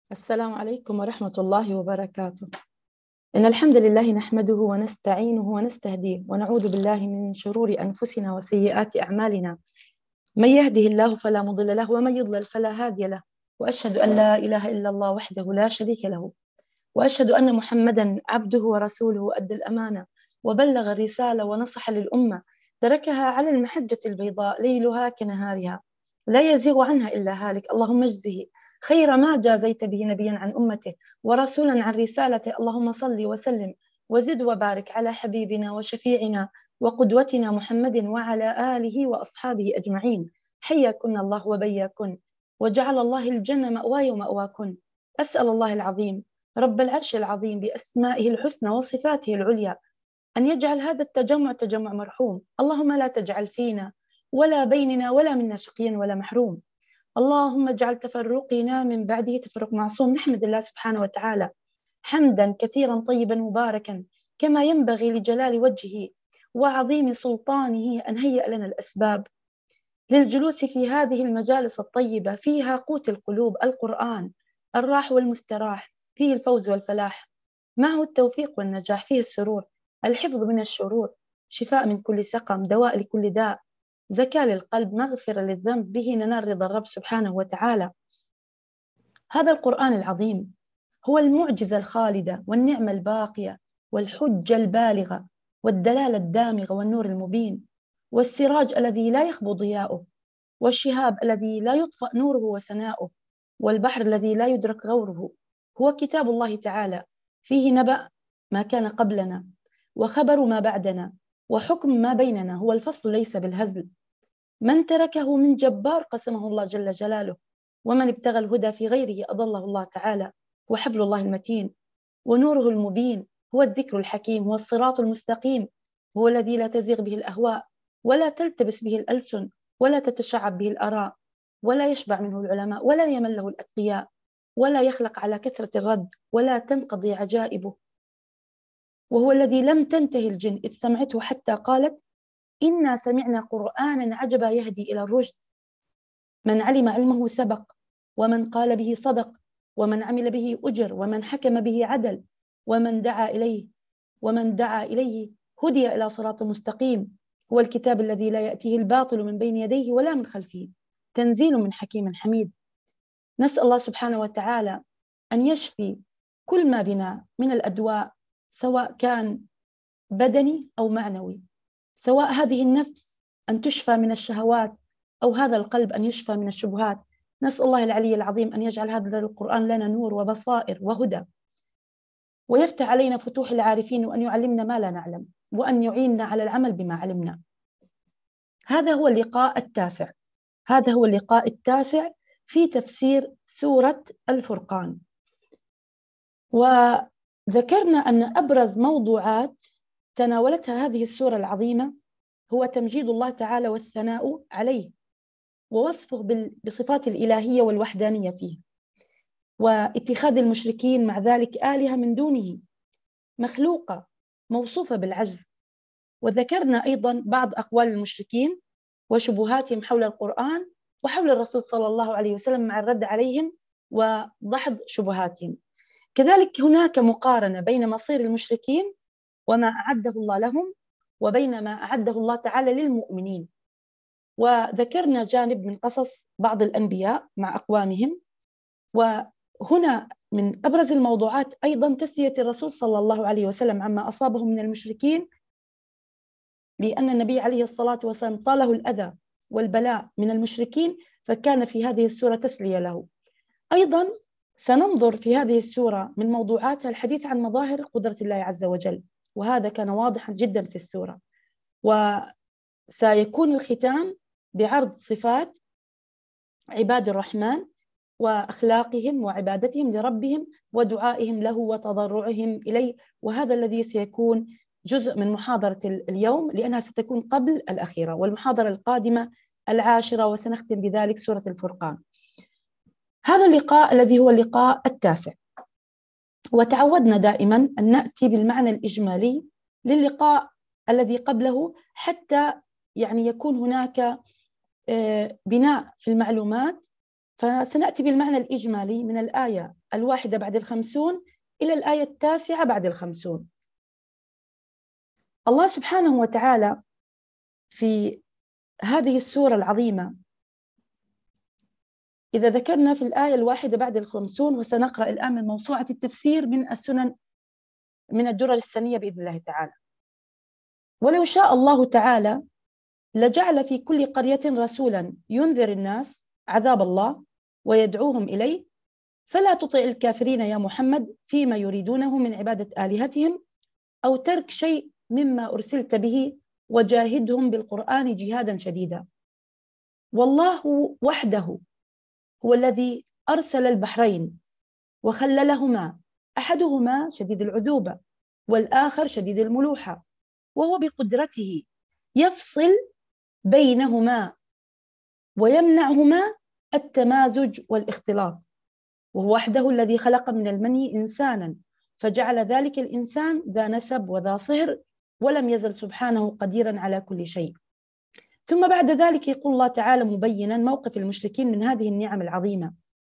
السلام عليكم ورحمة الله وبركاته. إن الحمد لله نحمده ونستعينه ونستهديه ونعوذ بالله من شرور أنفسنا وسيئات أعمالنا. من يهده الله فلا مضل له ومن يضلل فلا هادي له، وأشهد أن لا إله إلا الله وحده لا شريك له، وأشهد أن محمدا عبده ورسوله أدى الأمانة وبلغ الرسالة ونصح للأمة، تركها على المحجة البيضاء ليلها كنهارها، لا يزيغ عنها إلا هالك. اللهم اجزه خير ما جازيت به نبيا عن أمته ورسولا عن رسالته. اللهم صل وسلم وزد وبارك على حبيبنا وشفيعنا وقدوتنا محمد وعلى آله وأصحابه أجمعين. حياكن الله وبياكن، وجعل الله الجنة مأواي ومأواكن. أسأل الله العظيم رب العرش العظيم بأسمائه الحسنى وصفاته العليا أن يجعل هذا التجمع تجمع مرحوم. اللهم لا تجعل فينا ولا بيننا ولا منا شقيا ولا محروم. اللهم اجعل تفرقنا من بعده تفرق معصوم. نحمد الله سبحانه وتعالى حمدا كثيرا طيبا مباركا كما ينبغي لجلال وجهه وعظيم سلطانه أن هيأ لنا الأسباب للجلوس في هذه المجالس الطيبة، فيها قوت القلوب القرآن الراح والمستراح، فيه الفوز والفلاح، معه التوفيق والنجاح، فيه السرور، الحفظ من الشرور، شفاء من كل سقم، دواء لكل داء، زكاة للقلب، مغفرة للذنب، به ننال رضا الرب سبحانه وتعالى. هذا القرآن العظيم هو المعجزة الخالدة والنعمة الباقية والحجة البالغة والدلالة الدامغة والنور المبين والسراج الذي لا يخبو ضياؤه والشهاب الذي لا يطفأ نوره وسناؤه والبحر الذي لا يدرك غوره. هو كتاب الله تعالى، فيه نبأ ما كان قبلنا وخبر ما بعدنا وحكم ما بيننا. هو الفصل ليس بالهزل. من تركه من جبار قسمه الله جل جلاله، ومن ابتغى الهدى في غيره أضله الله تعالى. وحبل الله المتين ونوره المبين هو الذكر الحكيم، هو الصراط المستقيم، هو الذي لا تزيغ به الأهواء ولا تلتبس به الألسن ولا تتشعب به الآراء، ولا يشبع منه العلماء ولا يمل له الأتقياء، ولا يخلق على كثرة الرد ولا تنقضي عجائبه. وهو الذي لم تنتهي الجن إذ سمعته حتى قالت إنا سمعنا قرآنا عجبا يهدي إلى الرشد. من علم علمه سبق، ومن قال به صدق، ومن عمل به أجر، ومن حكم به عدل، ومن دعا إليه هدي إلى صراط مستقيم. هو الكتاب الذي لا يأتيه الباطل من بين يديه ولا من خلفه، تنزيل من حكيم حميد. نسأل الله سبحانه وتعالى أن يشفي كل ما بنا من الأدواء، سواء كان بدني أو معنوي، سواء هذه النفس أن تشفى من الشهوات أو هذا القلب أن يشفى من الشبهات. نسأل الله العلي العظيم أن يجعل هذا القرآن لنا نور وبصائر وهدى، ويفتح علينا فتوح العارفين، وأن يعلمنا ما لا نعلم، وأن يعيننا على العمل بما علمنا. هذا هو اللقاء التاسع، هذا هو اللقاء التاسع في تفسير سورة الفرقان. وذكرنا أن أبرز موضوعات تناولتها هذه السورة العظيمة هو تمجيد الله تعالى والثناء عليه، ووصفه بصفات الإلهية والوحدانية فيه، واتخاذ المشركين مع ذلك آلهة من دونه مخلوقة موصوفة بالعجز. وذكرنا أيضا بعض أقوال المشركين وشبهاتهم حول القرآن وحول الرسول صلى الله عليه وسلم مع الرد عليهم وضحض شبهاتهم. كذلك هناك مقارنة بين مصير المشركين وما أعده الله لهم وبين ما أعده الله تعالى للمؤمنين. وذكرنا جانب من قصص بعض الأنبياء مع أقوامهم. وهنا من أبرز الموضوعات أيضا تسلية الرسول صلى الله عليه وسلم عما أصابه من المشركين، لأن النبي عليه الصلاة والسلام طاله الأذى والبلاء من المشركين، فكان في هذه السورة تسلية له. أيضا سننظر في هذه السورة من موضوعاتها الحديث عن مظاهر قدرة الله عز وجل، وهذا كان واضحا جدا في السورة. وسيكون الختام بعرض صفات عباد الرحمن وأخلاقهم وعبادتهم لربهم ودعائهم له وتضرعهم إليه، وهذا الذي سيكون جزء من محاضرة اليوم، لأنها ستكون قبل الأخيرة، والمحاضرة القادمة العاشرة، وسنختم بذلك سورة الفرقان. هذا اللقاء الذي هو اللقاء التاسع، وتعودنا دائما أن نأتي بالمعنى الإجمالي للقاء الذي قبله حتى يعني يكون هناك بناء في المعلومات فسنأتي بالمعنى الإجمالي من الآية 1 بعد 50 إلى الآية 9 بعد 50. الله سبحانه وتعالى في هذه السورة العظيمة، إذا ذكرنا في الآية 1 بعد 50، وسنقرأ الآن من موسوعة التفسير من السنن من الدرر السنية بإذن الله تعالى. ولو شاء الله تعالى لجعل في كل قرية رسولا ينذر الناس عذاب الله ويدعوهم إليه، فلا تطع الكافرين يا محمد فيما يريدونه من عبادة آلهتهم أو ترك شيء مما أرسلت به، وجاهدهم بالقرآن جهادا شديدا. والله وحده هو الذي أرسل البحرين وخللهما، أحدهما شديد العذوبة والآخر شديد الملوحة، وهو بقدرته يفصل بينهما ويمنعهما التمازج والاختلاط. وهو وحده الذي خلق من المني إنسانا فجعل ذلك الإنسان ذا نسب وذا صهر، ولم يزل سبحانه قديرا على كل شيء. ثم بعد ذلك يقول الله تعالى مبينا موقف المشركين من هذه النعم العظيمة: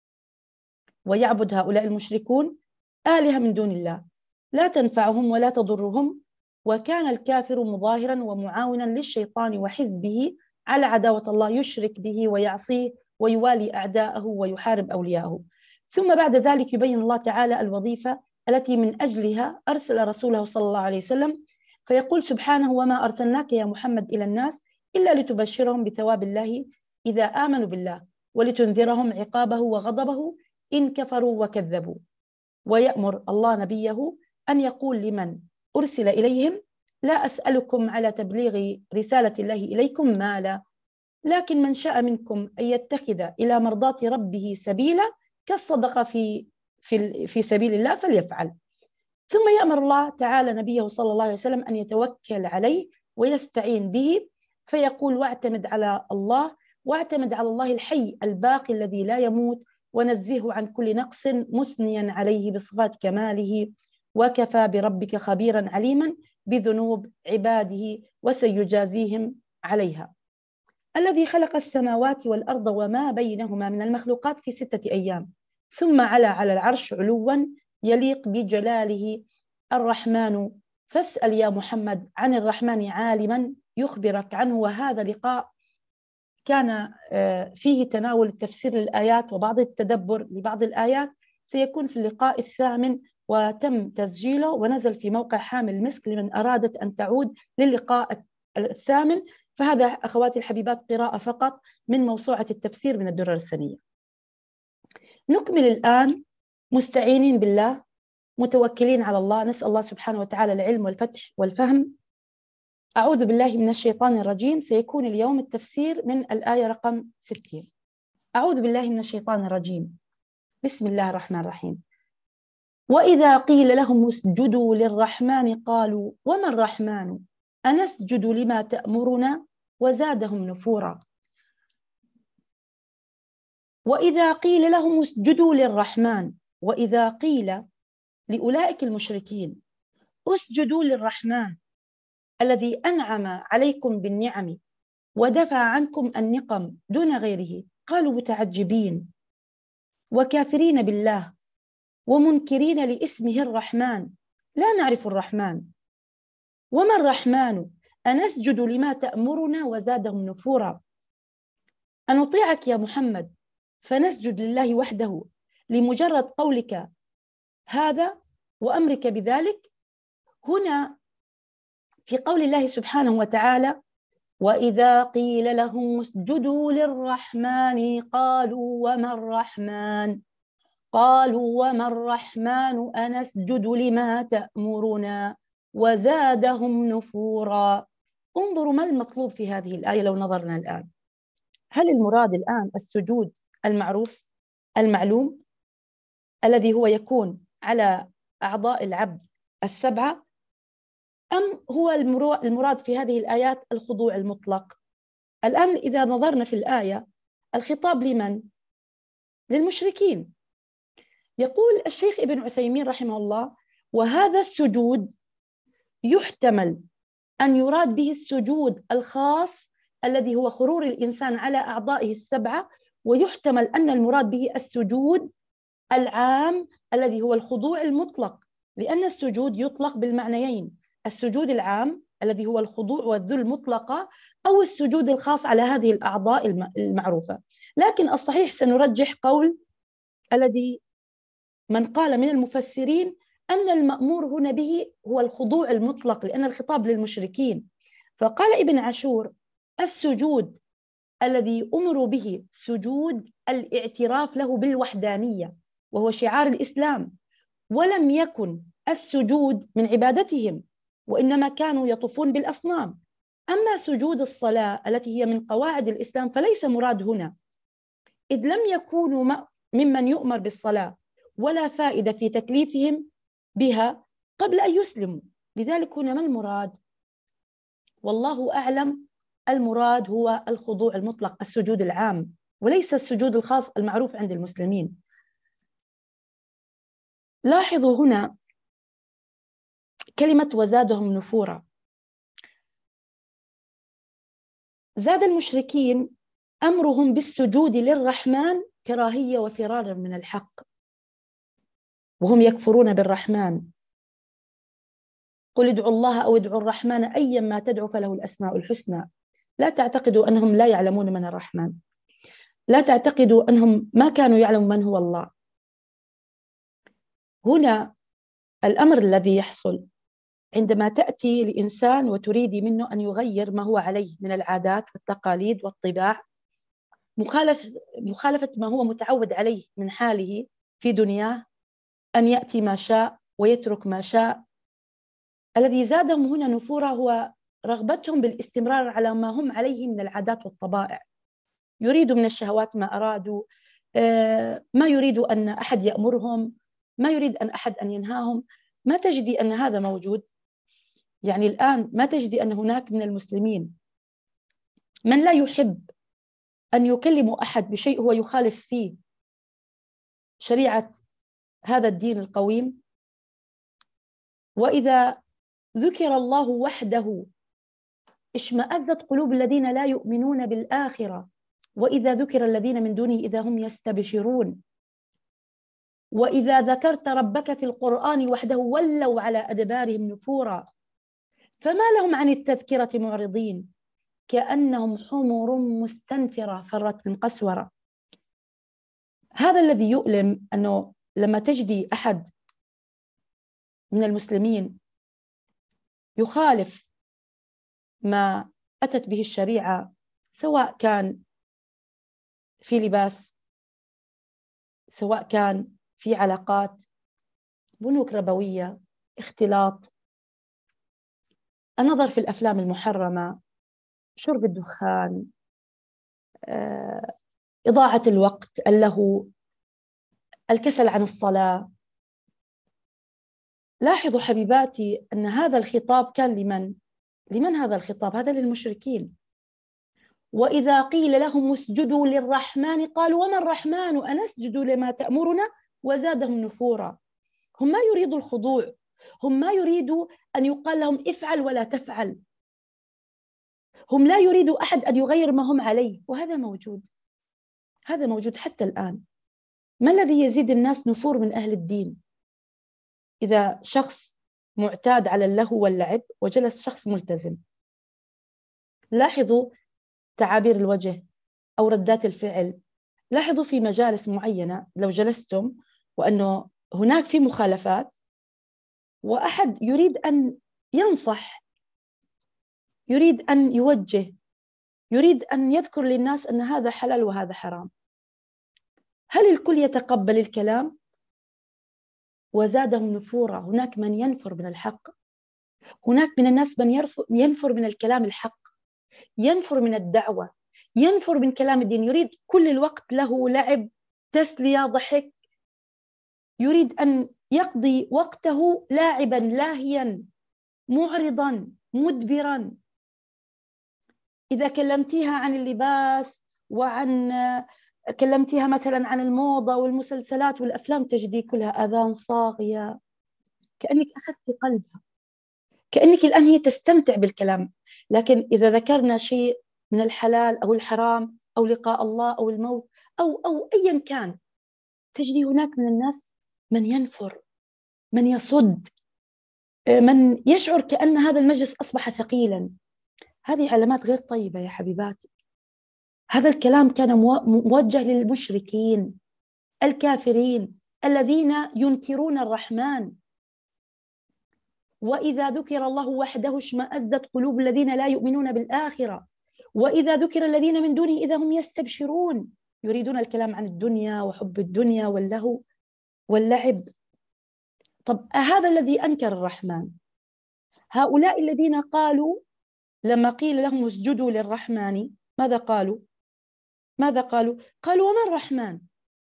ويعبد هؤلاء المشركون آلهة من دون الله لا تنفعهم ولا تضرهم، وكان الكافر مظاهرا ومعاونا للشيطان وحزبه على عداوة الله، يشرك به ويعصيه ويوالي أعداءه ويحارب أولياءه. ثم بعد ذلك يبين الله تعالى الوظيفة التي من أجلها أرسل رسوله صلى الله عليه وسلم، فيقول سبحانه: وما أرسلناك يا محمد إلى الناس إلا لتبشرهم بثواب الله إذا آمنوا بالله، ولتنذرهم عقابه وغضبه إن كفروا وكذبوا. ويأمر الله نبيه أن يقول لمن أرسل إليهم: لا أسألكم على تبليغ رسالة الله إليكم مالا، لكن من شاء منكم أن يتخذ إلى مرضاة ربه سبيلا كالصدقة في سبيل الله فليفعل. ثم يأمر الله تعالى نبيه صلى الله عليه وسلم أن يتوكل عليه ويستعين به، فيقول: واعتمد على الله، واعتمد على الله الحي الباقي الذي لا يموت، ونزهه عن كل نقص مثنيا عليه بصفات كماله، وكفى بربك خبيرا عليما بذنوب عباده وسيجازيهم عليها. الذي خلق السماوات والأرض وما بينهما من المخلوقات في 6 أيام، ثم على العرش علوا يليق بجلاله. الرحمن فاسأل يا محمد عن الرحمن عالما يخبرك عنه. وهذا لقاء كان فيه تناول التفسير للآيات وبعض التدبر لبعض الآيات، سيكون في اللقاء 8، وتم تسجيله ونزل في موقع حامل مسك لمن أرادت أن تعود للقاء 8. فهذا أخواتي الحبيبات قراءة فقط من موسوعة التفسير من الدرر السنية. نكمل الآن مستعينين بالله متوكلين على الله، نسأل الله سبحانه وتعالى العلم والفتح والفهم. أعوذ بالله من الشيطان الرجيم. سيكون اليوم التفسير من الآية رقم 60. أعوذ بالله من الشيطان الرجيم. بسم الله الرحمن الرحيم. وإذا قيل لهم اسجدوا للرحمن قالوا وما الرحمن أنسجد لما تأمرنا وزادهم نفورا. وإذا قيل لهم اسجدوا للرحمن، وإذا قيل لأولئك المشركين اسجدوا للرحمن الذي أنعم عليكم بالنعم ودفع عنكم النقم دون غيره، قالوا متعجبين وكافرين بالله ومنكرين لاسمه الرحمن، لا نعرف الرحمن. وما الرحمن أنسجد لما تأمرنا وزادهم نفورا. أن نطيعك يا محمد فنسجد لله وحده لمجرد قولك هذا وأمرك بذلك. هنا في قول الله سبحانه وتعالى: وإذا قيل لهم اسجدوا للرحمن قالوا وما الرحمن، قالوا وما الرحمن أنسجد لما تأمرنا وزادهم نفورا. انظروا ما المطلوب في هذه الآية. لو نظرنا الآن، هل المراد الآن السجود المعروف المعلوم الذي هو يكون على أعضاء العبد 7، أم هو المراد في هذه الآيات الخضوع المطلق؟ الآن إذا نظرنا في الآية، الخطاب لمن؟ للمشركين. يقول الشيخ ابن عثيمين رحمه الله: وهذا السجود يحتمل أن يراد به السجود الخاص الذي هو خرور الإنسان على أعضائه 7، ويحتمل أن المراد به السجود العام الذي هو الخضوع المطلق، لأن السجود يطلق بالمعنيين: السجود العام الذي هو الخضوع والذل المطلقة، أو السجود الخاص على هذه الأعضاء المعروفة. لكن الصحيح سنرجح قول الذي من قال من المفسرين أن المأمور هنا به هو الخضوع المطلق، لأن الخطاب للمشركين. فقال ابن عاشور: السجود الذي أمروا به سجود الاعتراف له بالوحدانية، وهو شعار الإسلام، ولم يكن السجود من عبادتهم، وإنما كانوا يطوفون بالأصنام. أما سجود الصلاة التي هي من قواعد الإسلام فليس مراد هنا، إذ لم يكونوا ممن يؤمر بالصلاة، ولا فائدة في تكليفهم بها قبل أن يسلموا. لذلك هنا ما المراد؟ والله أعلم. المراد هو الخضوع المطلق، السجود العام، وليس السجود الخاص المعروف عند المسلمين. لاحظوا هنا كلمة وزادهم نفورا. زاد المشركين أمرهم بالسجود للرحمن كراهية وفرارا من الحق، وهم يكفرون بالرحمن. قل ادعوا الله أو ادعوا الرحمن أيا ما تدعو فله الأسماء الحسنى. لا تعتقدوا أنهم لا يعلمون من الرحمن، لا تعتقدوا أنهم ما كانوا يعلمون من هو الله. هنا الأمر الذي يحصل عندما تأتي لإنسان وتريدي منه أن يغير ما هو عليه من العادات والتقاليد والطباع، مخالفة ما هو متعود عليه من حاله في دنياه، أن يأتي ما شاء ويترك ما شاء. الذي زادهم هنا نفورا هو رغبتهم بالاستمرار على ما هم عليه من العادات والطبائع. يريدوا من الشهوات ما أرادوا، ما يريدوا أن أحد يأمرهم، ما يريد أن أحد أن ينهاهم. ما تجدي أن هذا موجود. يعني الآن ما تجدي أن هناك من المسلمين من لا يحب أن يكلموا أحد بشيء هو يخالف فيه شريعة هذا الدين القويم. وإذا ذكر الله وحده اشمأزت قلوب الذين لا يؤمنون بالآخرة، وإذا ذكر الذين من دونه إذا هم يستبشرون. وإذا ذكرت ربك في القرآن وحده ولوا على أدبارهم نفورا، فما لهم عن التذكرة معرضين كأنهم حمر مستنفرة فرت من قسورة. هذا الذي يؤلم، أنه لما تجدي أحد من المسلمين يخالف ما أتت به الشريعة، سواء كان في لباس، سواء كان في علاقات، بنوك ربوية، اختلاط، النظر في الأفلام المحرمة، شرب الدخان، إضاعة الوقت، اللهو، الكسل عن الصلاة. لاحظوا حبيباتي أن هذا الخطاب كان لمن هذا الخطاب؟ هذا للمشركين. وإذا قيل لهم اسجدوا للرحمن قالوا وما الرحمن أنسجد لما تأمرنا، وزادهم نفورا. هم ما يريدوا الخضوع، هم ما يريدوا أن يقال لهم افعل ولا تفعل، هم لا يريدوا أحد أن يغير ما هم عليه. وهذا موجود، هذا موجود حتى الآن. ما الذي يزيد الناس نفور من أهل الدين؟ إذا شخص معتاد على اللهو واللعب وجلس شخص ملتزم، لاحظوا تعابير الوجه أو ردات الفعل. لاحظوا في مجالس معينة لو جلستم وأنه هناك في مخالفات وأحد يريد أن ينصح، يريد أن يوجه، يريد أن يذكر للناس أن هذا حلال وهذا حرام، هل الكل يتقبل الكلام؟ وزادهم نفورا. هناك من ينفر من الحق، هناك من الناس من ينفر من الكلام الحق، ينفر من الدعوة، ينفر من كلام الدين، يريد كل الوقت له لعب، تسلية، ضحك، يريد أن يقضي وقته لاعبا لاهيا معرضا مدبرا. إذا كلمتيها عن اللباس وعن كلمتيها مثلا عن الموضة والمسلسلات والأفلام تجدي كلها أذان صاغية، كأنك أخذت قلبها، كأنك الآن هي تستمتع بالكلام. لكن إذا ذكرنا شيء من الحلال أو الحرام أو لقاء الله أو الموت أو أيا كان، تجري هناك من الناس من ينفر، من يصد، من يشعر كأن هذا المجلس أصبح ثقيلا. هذه علامات غير طيبة يا حبيباتي. هذا الكلام كان موجه للمشركين الكافرين الذين ينكرون الرحمن. وإذا ذكر الله وحده اشمأزت قلوب الذين لا يؤمنون بالآخرة، وإذا ذكر الذين من دونه إذا هم يستبشرون، يريدون الكلام عن الدنيا وحب الدنيا واللهو واللعب. طب هذا الذي أنكر الرحمن، هؤلاء الذين قالوا لما قيل لهم اسجدوا للرحمن ماذا قالوا؟ ماذا قالوا؟ قالوا وما الرحمن؟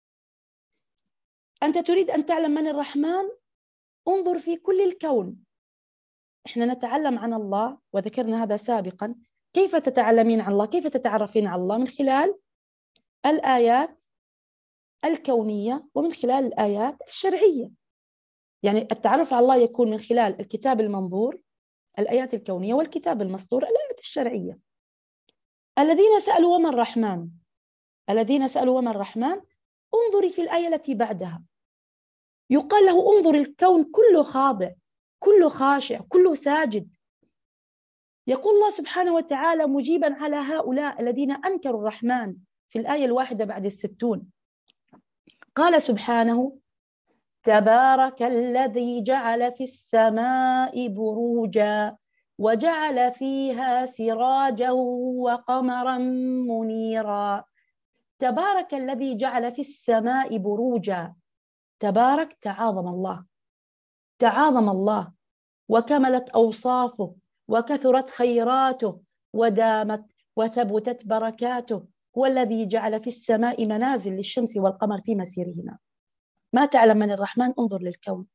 أنت تريد أن تعلم من الرحمن؟ انظر في كل الكون. إحنا نتعلم عن الله وذكرنا هذا سابقا. كيف تتعلمين عن الله؟ كيف تتعرفين عن الله؟ من خلال الآيات الكونية ومن خلال الآيات الشرعية. يعني التعرف على الله يكون من خلال الكتاب المنظور، الآيات الكونية، والكتاب المسطور، الآيات الشرعية. الذين سألوا وما الرحمن، الذين سألوا وما الرحمن، انظري في الآية التي بعدها، يقال له انظر الكون كله خاضع، كله خاشع، كله ساجد. يقول الله سبحانه وتعالى مجيبا على هؤلاء الذين أنكروا الرحمن في الآية 61، قال سبحانه تبارك الذي جعل في السماء بروجا وجعل فيها سراجا وقمرا منيرا. تبارك الذي جعل في السماء بروجا. تبارك، تعاظم الله، تعاظم الله وكملت أوصافه وكثرت خيراته ودامت وثبتت بركاته. هو الذي جعل في السماء منازل للشمس والقمر في مسيرهما. ما تعلم من الرحمن؟ انظر للكون،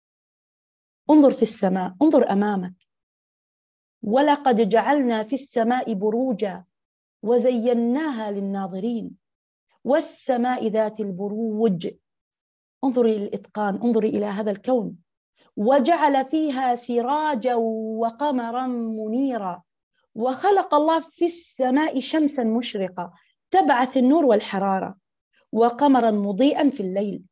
انظر في السماء، انظر أمامك. ولقد جعلنا في السماء بروجا وزيناها للناظرين والسماء ذات البروج. انظري للإتقان، انظري إلى هذا الكون. وجعل فيها سراجا وقمرا منيرا. وخلق الله في السماء شمسا مشرقة تبعث النور والحرارة، وقمرا مضيئا في الليل.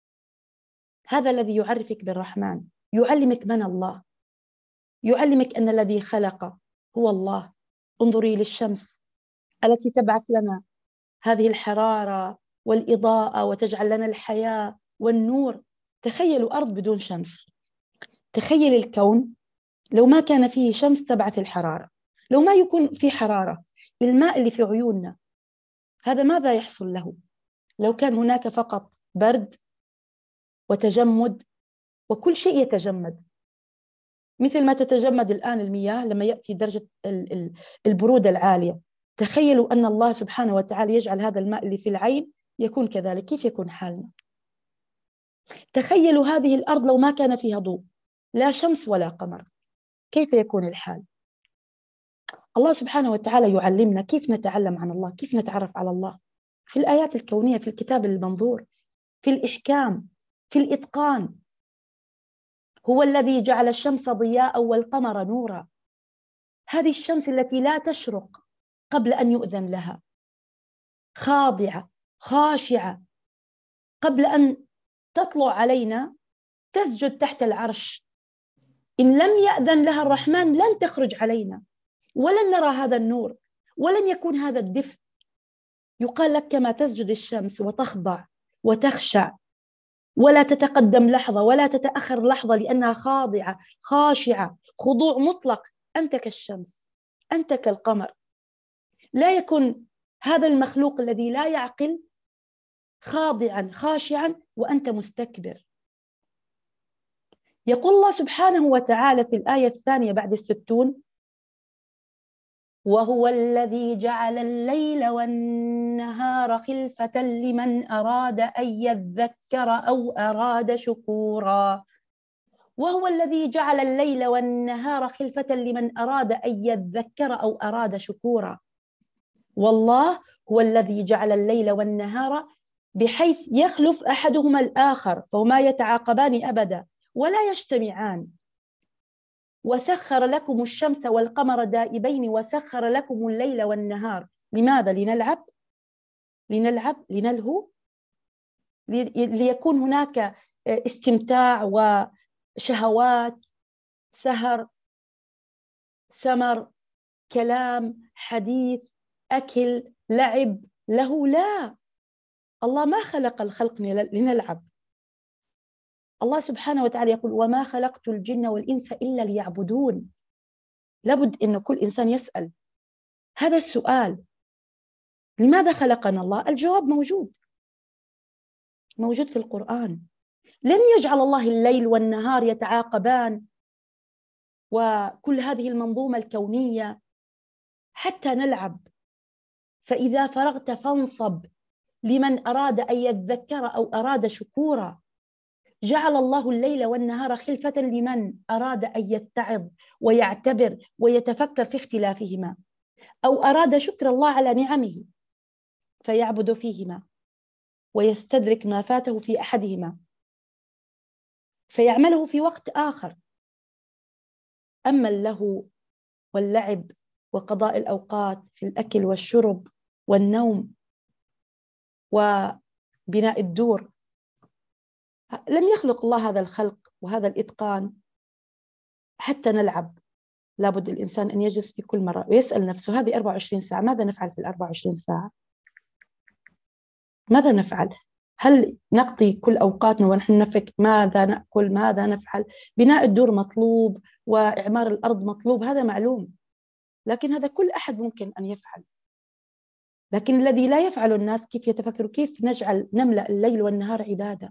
هذا الذي يعرفك بالرحمن، يعلمك من الله، يعلمك أن الذي خلق هو الله. انظري للشمس التي تبعث لنا هذه الحرارة والإضاءة وتجعل لنا الحياة والنور. تخيلوا أرض بدون شمس، تخيل الكون لو ما كان فيه شمس تبعث الحرارة، لو ما يكون في حرارة. الماء اللي في عيوننا هذا ماذا يحصل له لو كان هناك فقط برد وتجمد وكل شيء يتجمد؟ مثل ما تتجمد الآن المياه لما يأتي درجة البرودة العالية. تخيلوا أن الله سبحانه وتعالى يجعل هذا الماء اللي في العين يكون كذلك، كيف يكون حالنا؟ تخيلوا هذه الأرض لو ما كان فيها ضوء، لا شمس ولا قمر، كيف يكون الحال؟ الله سبحانه وتعالى يعلمنا كيف نتعلم عن الله، كيف نتعرف على الله في الآيات الكونية، في الكتاب المنظور، في الإحكام، في الإتقان. هو الذي جعل الشمس ضياء والقمر نورا. هذه الشمس التي لا تشرق قبل أن يؤذن لها، خاضعة خاشعة، قبل أن تطلع علينا تسجد تحت العرش. إن لم يأذن لها الرحمن لن تخرج علينا، ولن نرى هذا النور، ولن يكون هذا الدفء. يقال لك كما تسجد الشمس وتخضع وتخشع ولا تتقدم لحظة ولا تتأخر لحظة لأنها خاضعة خاشعة، خضوع مطلق. أنت كالشمس، أنت كالقمر. لا يكون هذا المخلوق الذي لا يعقل خاضعا خاشعا وأنت مستكبر. يقول الله سبحانه وتعالى في الآية 2 بعد 60: وهو الذي جعل الليل والنهار خلفة لمن أراد أن يذكر أو أراد شكورا. وهو الذي جعل الليل والنهار خلفة لمن أراد أن يذكر أو أراد شكورا. والله هو الذي جعل الليل والنهار بحيث يخلف أحدهما الآخر، فهما يتعاقبان أبدا ولا يجتمعان. وسخر لكم الشمس والقمر دائبين وسخر لكم الليل والنهار. لماذا؟ لنلعب؟ لنلعب، لنلهو، ليكون هناك استمتاع وشهوات، سهر، سمر، كلام، حديث، أكل، لعب، له؟ لا، الله ما خلق الخلق لنلعب. الله سبحانه وتعالى يقول: وما خلقت الجن والإنس إلا ليعبدون. لابد أن كل إنسان يسأل هذا السؤال: لماذا خلقنا الله؟ الجواب موجود، موجود في القرآن. لم يجعل الله الليل والنهار يتعاقبان وكل هذه المنظومة الكونية حتى نلعب. فإذا فرغت فانصب لمن أراد أن يذكر أو أراد شكورا. جعل الله الليل والنهار خلفة لمن أراد أن يتعظ ويعتبر ويتفكر في اختلافهما، أو أراد شكر الله على نعمه فيعبد فيهما ويستدرك ما فاته في أحدهما فيعمله في وقت آخر. أما اللهو واللعب وقضاء الأوقات في الأكل والشرب والنوم وبناء الدور، لم يخلق الله هذا الخلق وهذا الإتقان حتى نلعب. لابد الإنسان أن يجلس في كل مرة ويسأل نفسه: هذه 24 ساعة، ماذا نفعل في 24 ساعة؟ ماذا نفعل؟ هل نقضي كل أوقاتنا ونحن نفكر ماذا نأكل، ماذا نفعل؟ بناء الدور مطلوب، وإعمار الأرض مطلوب، هذا معلوم، لكن هذا كل أحد ممكن أن يفعل. لكن الذي لا يفعل الناس كيف يتفكروا كيف نملأ الليل والنهار عبادة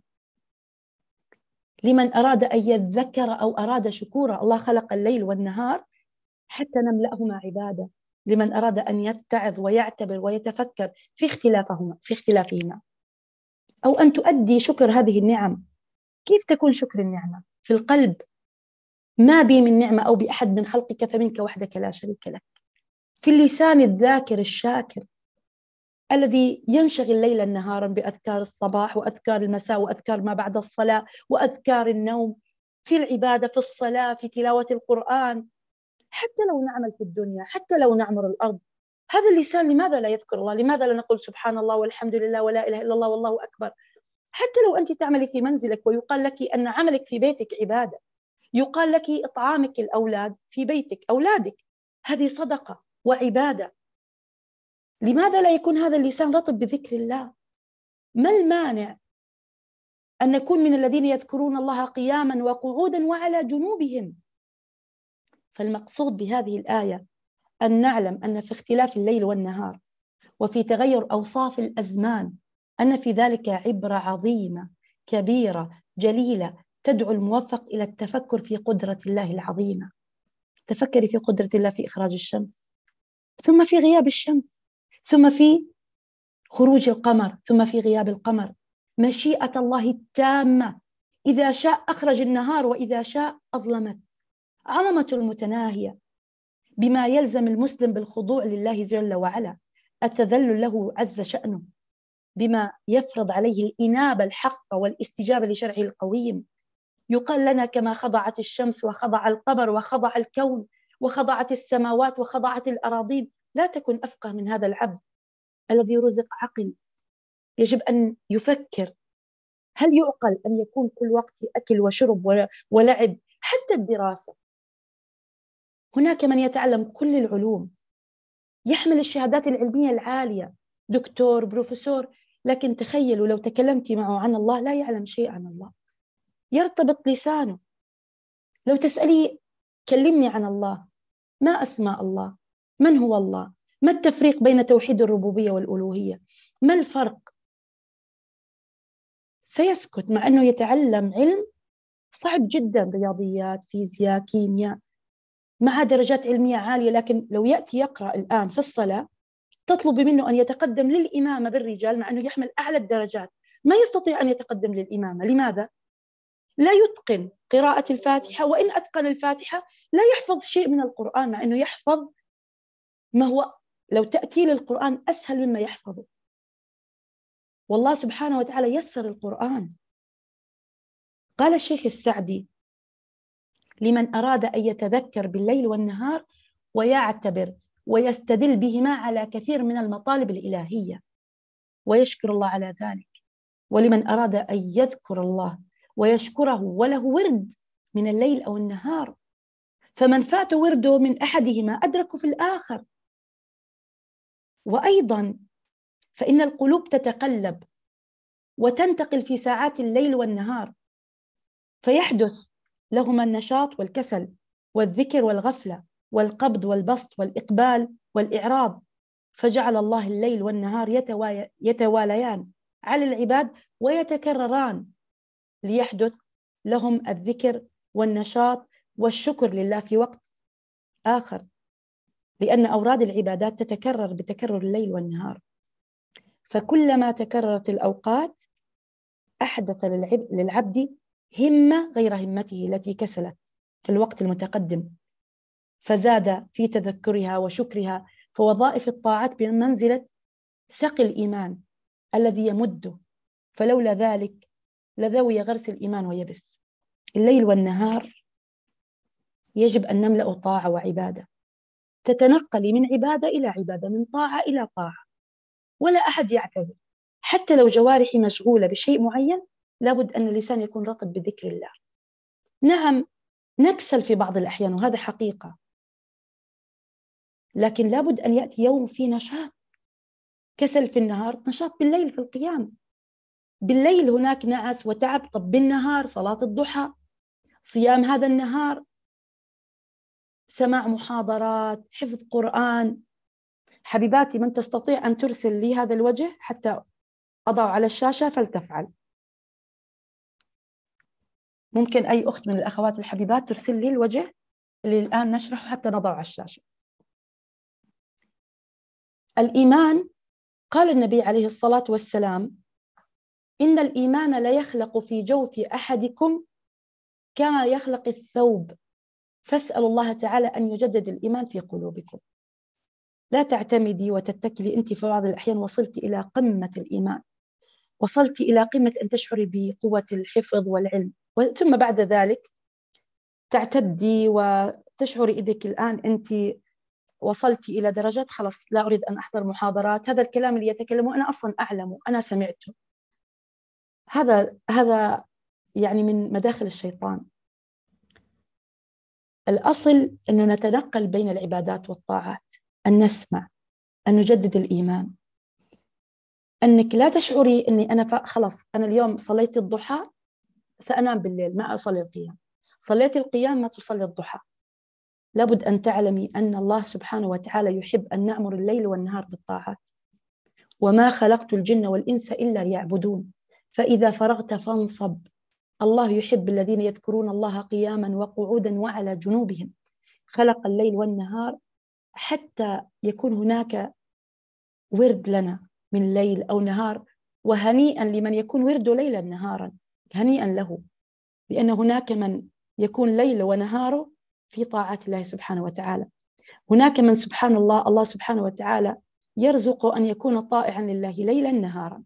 لمن أراد أن يذكر أو أراد شكورا. الله خلق الليل والنهار حتى نملأهما عبادة لمن أراد أن يتعظ ويعتبر ويتفكر في اختلافهما، أو أن تؤدي شكر هذه النعم. كيف تكون شكر النعمة؟ في القلب: ما بي من نعمة أو بأحد من خلقك فمنك وحدك لا شريك لك. في اللسان الذاكر الشاكر الذي ينشغل ليلا نهارا بأذكار الصباح وأذكار المساء وأذكار ما بعد الصلاة وأذكار النوم، في العبادة، في الصلاة، في تلاوة القرآن. حتى لو نعمل في الدنيا، حتى لو نعمر الأرض، هذا اللسان لماذا لا يذكر الله؟ لماذا لا نقول سبحان الله والحمد لله ولا إله إلا الله والله أكبر؟ حتى لو أنت تعملي في منزلك ويقال لك أن عملك في بيتك عبادة، يقال لك إطعامك الأولاد في بيتك، أولادك، هذه صدقة وعبادة. لماذا لا يكون هذا اللسان رطب بذكر الله؟ ما المانع أن نكون من الذين يذكرون الله قياما وقعودا وعلى جنوبهم؟ فالمقصود بهذه الآية أن نعلم أن في اختلاف الليل والنهار وفي تغير أوصاف الأزمان أن في ذلك عبرة عظيمة كبيرة جليلة تدعو الموفق إلى التفكر في قدرة الله العظيمة. تفكري في قدرة الله في إخراج الشمس، ثم في غياب الشمس، ثم في خروج القمر، ثم في غياب القمر. مشيئة الله التامة، إذا شاء أخرج النهار وإذا شاء أظلمت. عظمة المتناهية بما يلزم المسلم بالخضوع لله جل وعلا، التذلل له عز شأنه، بما يفرض عليه الإنابة الحقة والاستجابة لشرعه القويم. يقال لنا: كما خضعت الشمس وخضع القمر وخضع الكون وخضعت السماوات وخضعت الأراضين. لا تكن أفقه من هذا العبد الذي رزق عقل، يجب أن يفكر. هل يعقل أن يكون كل وقت أكل وشرب ولعب؟ حتى الدراسة، هناك من يتعلم كل العلوم، يحمل الشهادات العلمية العالية، دكتور، بروفيسور، لكن تخيلوا لو تكلمت معه عن الله لا يعلم شيء عن الله، يرتبط لسانه. لو تسألي: كلمني عن الله، ما أسماء الله؟ من هو الله؟ ما التفريق بين توحيد الربوبية والألوهية؟ ما الفرق؟ سيسكت، مع أنه يتعلم علم صعب جدا، رياضيات، فيزياء، كيمياء، مع درجات علمية عالية. لكن لو يأتي يقرأ الآن في الصلاة تطلب منه أن يتقدم للإمامة بالرجال مع أنه يحمل أعلى الدرجات، ما يستطيع أن يتقدم للإمامة. لماذا؟ لا يتقن قراءة الفاتحة، وإن أتقن الفاتحة لا يحفظ شيء من القرآن، مع أنه يحفظ ما هو لو تأتي للقرآن أسهل مما يحفظه. والله سبحانه وتعالى يسر القرآن. قال الشيخ السعدي: لمن أراد أن يتذكر بالليل والنهار ويعتبر ويستدل بهما على كثير من المطالب الإلهية. ويشكر الله على ذلك، ولمن أراد أن يذكر الله ويشكره وله ورد من الليل أو النهار، فمن فات ورده من أحدهما أدركه في الآخر. وأيضا فإن القلوب تتقلب وتنتقل في ساعات الليل والنهار، فيحدث لهما النشاط والكسل والذكر والغفلة والقبض والبسط والإقبال والإعراض، فجعل الله الليل والنهار يتواليان على العباد ويتكرران ليحدث لهم الذكر والنشاط والشكر لله في وقت آخر، لأن أوراد العبادات تتكرر بتكرر الليل والنهار. فكلما تكررت الأوقات أحدث للعبد همة غير همته التي كسلت في الوقت المتقدم، فزاد في تذكرها وشكرها. فوظائف الطاعات بمنزلة سقي الإيمان الذي يمده، فلولا ذلك لذوي غرس الإيمان ويبس. الليل والنهار يجب أن نملأ طاعة وعبادة، تتنقلي من عبادة إلى عبادة، من طاعة إلى طاعة، ولا أحد يعتذر. حتى لو جوارحي مشغولة بشيء معين، لابد أن اللسان يكون رطب بذكر الله. نعم نكسل في بعض الأحيان وهذا حقيقة، لكن لابد أن يأتي يوم فيه نشاط. كسل في النهار، نشاط بالليل في القيام. بالليل هناك نعس وتعب، طب بالنهار صلاة الضحى، صيام هذا النهار، سماع محاضرات، حفظ قرآن. حبيباتي من تستطيع أن ترسل لي هذا الوجه حتى أضع على الشاشة فلتفعل. ممكن أي أخت من الأخوات الحبيبات ترسل لي الوجه اللي الآن نشرحه حتى نضعه على الشاشة. الإيمان، قال النبي عليه الصلاة والسلام: إن الإيمان لا يخلق في جوف أحدكم كما يخلق الثوب، فاسألوا الله تعالى أن يجدد الإيمان في قلوبكم. لا تعتمدي وتتكلي أنت في بعض الأحيان وصلت إلى قمة الإيمان، وصلت إلى قمة أن تشعري بقوة الحفظ والعلم، ثم بعد ذلك تعتدي وتشعري إنك الآن أنت وصلت إلى درجات خلاص لا أريد أن أحضر محاضرات، هذا الكلام اللي يتكلمه أنا أصلا أعلمه، أنا سمعته. هذا يعني من مداخل الشيطان. الأصل أنه نتنقل بين العبادات والطاعات، أن نسمع، أن نجدد الإيمان، أنك لا تشعري أني أنا خلاص أنا اليوم صليت الضحى سأنام بالليل ما أصلي القيام، صليت القيام ما تصلي الضحى. لابد أن تعلمي أن الله سبحانه وتعالى يحب أن نعمر الليل والنهار بالطاعات. وما خلقت الجن والإنس إلا ليعبدون، فإذا فرغت فانصب. الله يحب الذين يذكرون الله قياما وقعودا وعلى جنوبهم. خلق الليل والنهار حتى يكون هناك ورد لنا من ليل أو نهار، وهنيئا لمن يكون ورده ليلا نهارا، هنيئا له، لأن هناك من يكون ليل ونهاره في طاعة الله سبحانه وتعالى. هناك من سبحان الله، الله سبحانه وتعالى يرزق أن يكون طائعا لله ليلا نهارا.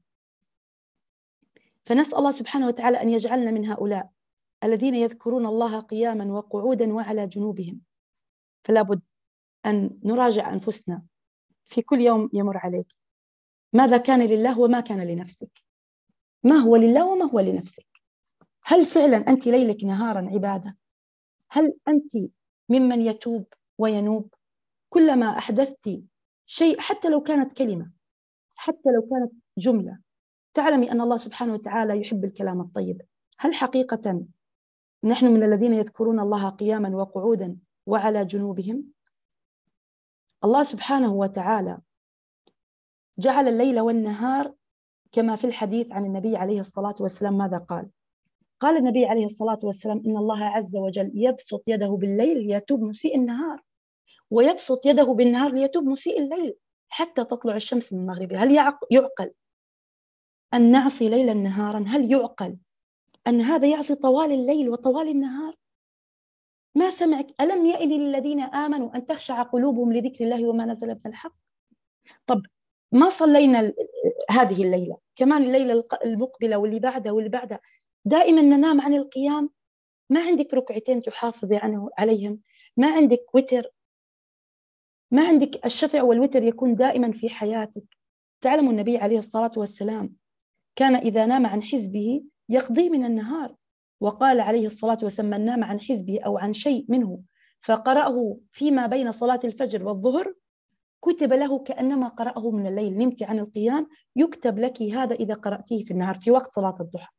فنسأل الله سبحانه وتعالى أن يجعلنا من هؤلاء الذين يذكرون الله قياما وقعودا وعلى جنوبهم. فلا بد أن نراجع أنفسنا في كل يوم يمر عليك، ماذا كان لله وما كان لنفسك؟ ما هو لله وما هو لنفسك؟ هل فعلا أنت ليلك نهارا عبادة؟ هل أنت ممن يتوب وينوب؟ كلما أحدثت شيء حتى لو كانت كلمة، حتى لو كانت جملة، تعلمي أن الله سبحانه وتعالى يحب الكلام الطيب. هل حقيقة نحن من الذين يذكرون الله قياما وقعودا وعلى جنوبهم؟ الله سبحانه وتعالى جعل الليل والنهار كما في الحديث عن النبي عليه الصلاة والسلام. ماذا قال؟ قال النبي عليه الصلاة والسلام: إن الله عز وجل يبسط يده بالليل ليتوب مسيء النهار، ويبسط يده بالنهار ليتوب مسيء الليل حتى تطلع الشمس من مغربها. هل يعقل أن نعصي ليلا نهارا؟ هل يعقل أن هذا يعصي طوال الليل وطوال النهار؟ ما سمعك؟ ألم يئن للذين آمنوا أن تخشع قلوبهم لذكر الله وما نزل من الحق؟ طب ما صلينا هذه الليلة، كمان الليلة المقبلة واللي بعدها واللي بعدها، دائما ننام عن القيام. ما عندك ركعتين تحافظي عليهم، ما عندك وتر، ما عندك الشفع والوتر يكون دائما في حياتك. تعلم النبي عليه الصلاة والسلام كان إذا نام عن حزبه يقضي من النهار، وقال عليه الصلاة والسلام من نام عن حزبه أو عن شيء منه فقرأه فيما بين صلاة الفجر والظهر كتب له كأنما قرأه من الليل. نمت عن القيام يكتب لك هذا إذا قرأتيه في النهار في وقت صلاة الضحى.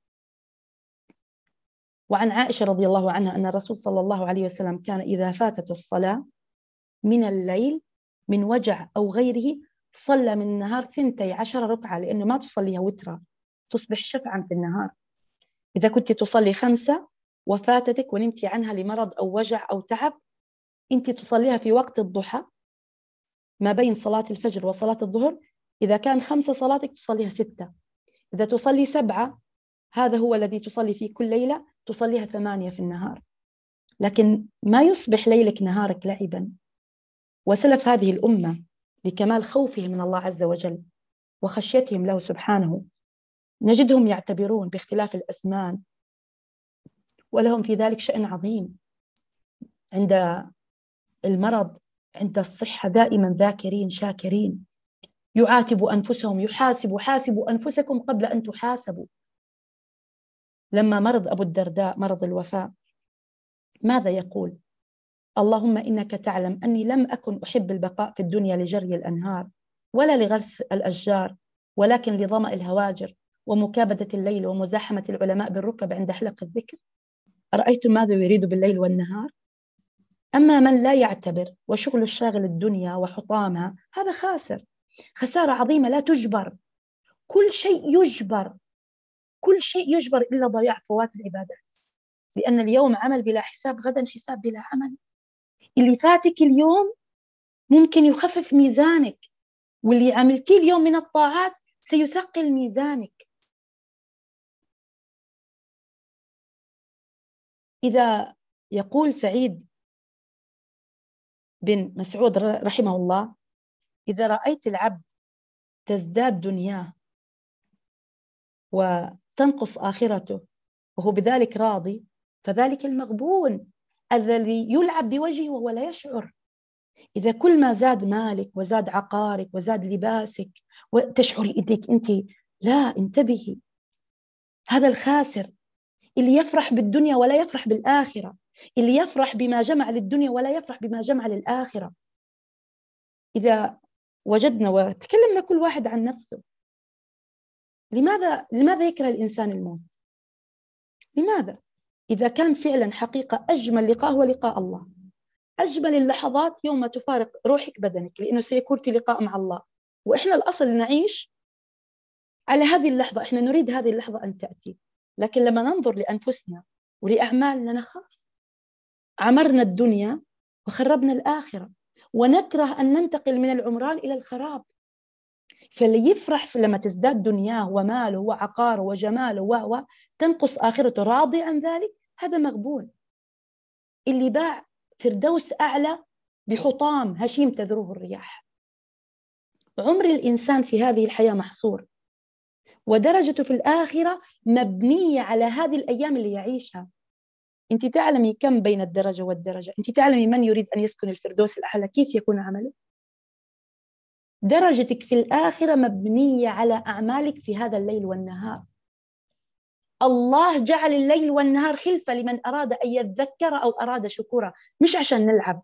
وعن عائشة رضي الله عنها أن الرسول صلى الله عليه وسلم كان إذا فاتته الصلاة من الليل من وجع أو غيره صلى من النهار 12 ركعة، لأنه ما تصليها وترا، تصبح شفعا في النهار. إذا كنت تصلي 5 وفاتتك ونمتي عنها لمرض أو وجع أو تعب، أنت تصليها في وقت الضحى ما بين صلاة الفجر وصلاة الظهر. إذا كان 5 صلاتك تصليها 6. إذا تصلي 7 هذا هو الذي تصلي فيه كل ليلة، تصليها 8 في النهار. لكن ما يصبح ليلك نهارك لعبا. وسلف هذه الأمة لكمال خوفهم من الله عز وجل وخشيتهم له سبحانه نجدهم يعتبرون باختلاف الأزمان، ولهم في ذلك شأن عظيم. عند المرض، عند الصحة دائما ذاكرين شاكرين، يعاتبوا أنفسهم، حاسبوا أنفسكم قبل أن تحاسبوا. لما مرض أبو الدرداء مرض الوفاة ماذا يقول؟ اللهم إنك تعلم أني لم أكن أحب البقاء في الدنيا لجري الأنهار ولا لغرس الأشجار، ولكن لظمأ الهواجر ومكابدة الليل ومزاحمة العلماء بالركب عند حلق الذكر. أرأيتم ماذا يريد بالليل والنهار؟ أما من لا يعتبر وشغل الشاغل الدنيا وحطامها، هذا خاسر، خسارة عظيمة لا تجبر. كل شيء يجبر، كل شيء يجبر إلا ضياع فوات العبادات، لأن اليوم عمل بلا حساب، غدا حساب بلا عمل. اللي فاتك اليوم ممكن يخفف ميزانك، واللي عملتيه اليوم من الطاعات سيثقل ميزانك. إذا يقول سعيد بن مسعود رحمه الله: إذا رأيت العبد تزداد دنياه وتنقص آخرته وهو بذلك راضي، فذلك المغبون الذي يلعب بوجهه وهو لا يشعر. إذا كل ما زاد مالك وزاد عقارك وزاد لباسك وتشعري إيديك أنت، لا، انتبهي، هذا الخاسر اللي يفرح بالدنيا ولا يفرح بالآخرة، اللي يفرح بما جمع للدنيا ولا يفرح بما جمع للآخرة. إذا وجدنا وتكلمنا كل واحد عن نفسه، لماذا يكره الإنسان الموت؟ لماذا؟ إذا كان فعلا حقيقة أجمل لقاء هو لقاء الله، أجمل اللحظات يوم تفارق روحك بدنك، لأنه سيكون في لقاء مع الله. وإحنا الأصل نعيش على هذه اللحظة، إحنا نريد هذه اللحظة أن تأتي. لكن لما ننظر لأنفسنا ولأعمالنا نخاف، عمرنا الدنيا وخربنا الآخرة، ونكره أن ننتقل من العمران إلى الخراب. فاللي يفرح لما تزداد دنياه وماله وعقاره وجماله وتنقص آخرته راضي عن ذلك، هذا مغبون. اللي باع فردوس أعلى بحطام هشيم تذروه الرياح. عمر الإنسان في هذه الحياة محصور، ودرجته في الآخرة مبنية على هذه الأيام اللي يعيشها. أنت تعلمي كم بين الدرجة والدرجة؟ أنت تعلمي من يريد أن يسكن الفردوس الأعلى كيف يكون عمله؟ درجتك في الآخرة مبنية على أعمالك في هذا الليل والنهار. الله جعل الليل والنهار خلفة لمن أراد أن يذكر أو أراد شكورا، مش عشان نلعب.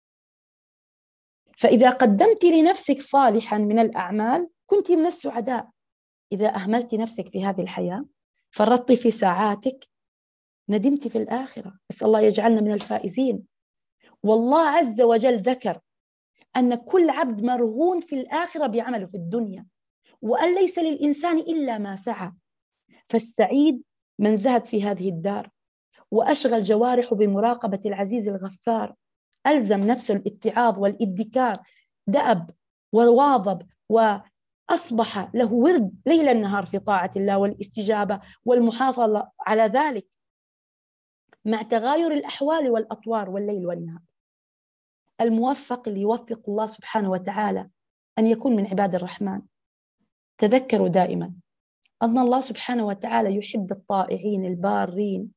فإذا قدمت لنفسك صالحا من الأعمال كنت من السعداء. إذا أهملت نفسك في هذه الحياة، فرطت في ساعاتك، ندمت في الآخرة. بس الله يجعلنا من الفائزين. والله عز وجل ذكر أن كل عبد مرهون في الآخرة بعمله في الدنيا، وأن ليس للإنسان إلا ما سعى. فالسعيد من زهد في هذه الدار وأشغل جوارحه بمراقبة العزيز الغفار، ألزم نفسه الاتعاظ والادكار، دأب وواظب، وأصبح له ورد ليل النهار في طاعة الله والاستجابة والمحافظة على ذلك مع تغاير الأحوال والأطوار والليل والنهار. الموفق اللي يوفق الله سبحانه وتعالى أن يكون من عباد الرحمن. تذكروا دائما أن الله سبحانه وتعالى يحب الطائعين البارين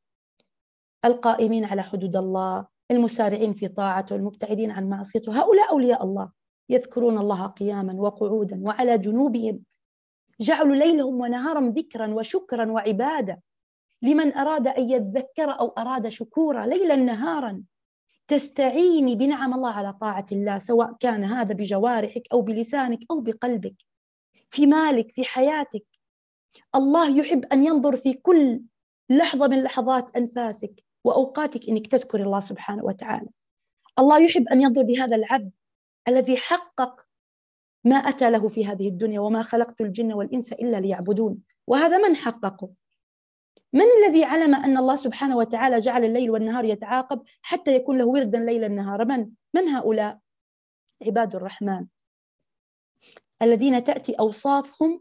القائمين على حدود الله، المسارعين في طاعته، المبتعدين عن معصيته. هؤلاء أولياء الله. يذكرون الله قياما وقعودا وعلى جنوبهم، جعلوا ليلهم ونهارهم ذكرا وشكرا وعبادة لمن أراد أن يذكر أو أراد شكورا، ليلا نهارا تستعيني بنعم الله على طاعة الله، سواء كان هذا بجوارحك أو بلسانك أو بقلبك، في مالك، في حياتك. الله يحب أن ينظر في كل لحظة من لحظات أنفاسك وأوقاتك إنك تذكر الله سبحانه وتعالى. الله يحب أن ينظر بهذا العبد الذي حقق ما أتى له في هذه الدنيا، وما خلقت الجن والإنس إلا ليعبدون. وهذا من حققه؟ من الذي علم أن الله سبحانه وتعالى جعل الليل والنهار يتعاقب حتى يكون له وردا ليلا نهارا؟ من هؤلاء؟ عباد الرحمن الذين تأتي أوصافهم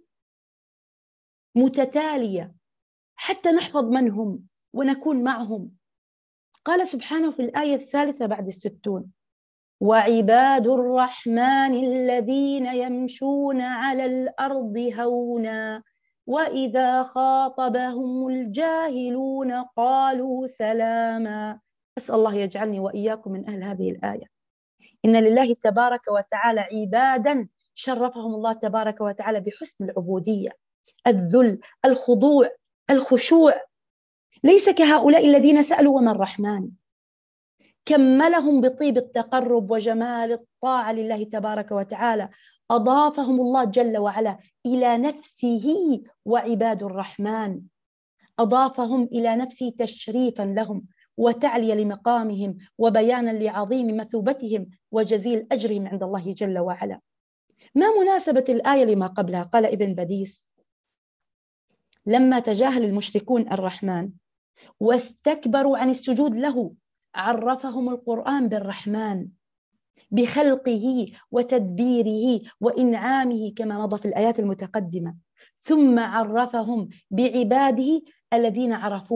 متتالية حتى نحفظ من هم ونكون معهم. قال سبحانه في الآية 63: وعباد الرحمن الذين يمشون على الأرض هونا وإذا خاطبهم الجاهلون قالوا سلاما. أسأل الله يجعلني وإياكم من أهل هذه الآية. إن لله تبارك وتعالى عبادا شرفهم الله تبارك وتعالى بحسن العبودية، الذل، الخضوع، الخشوع. ليس كهؤلاء الذين سألوا وما الرحمن، كملهم بطيب التقرب وجمال الطاعة لله تبارك وتعالى، أضافهم الله جل وعلا إلى نفسه. وعباد الرحمن أضافهم إلى نفسه تشريفا لهم وتعلية لمقامهم وبيانا لعظيم مثوبتهم وجزيل أجرهم عند الله جل وعلا. ما مناسبة الآية لما قبلها؟ قال ابن بديس: لما تجاهل المشركون الرحمن واستكبروا عن السجود له، عرفهم القرآن بالرحمن، بخلقه وتدبيره وإنعامه كما مضى في الآيات المتقدمة، ثم عرفهم بعباده الذين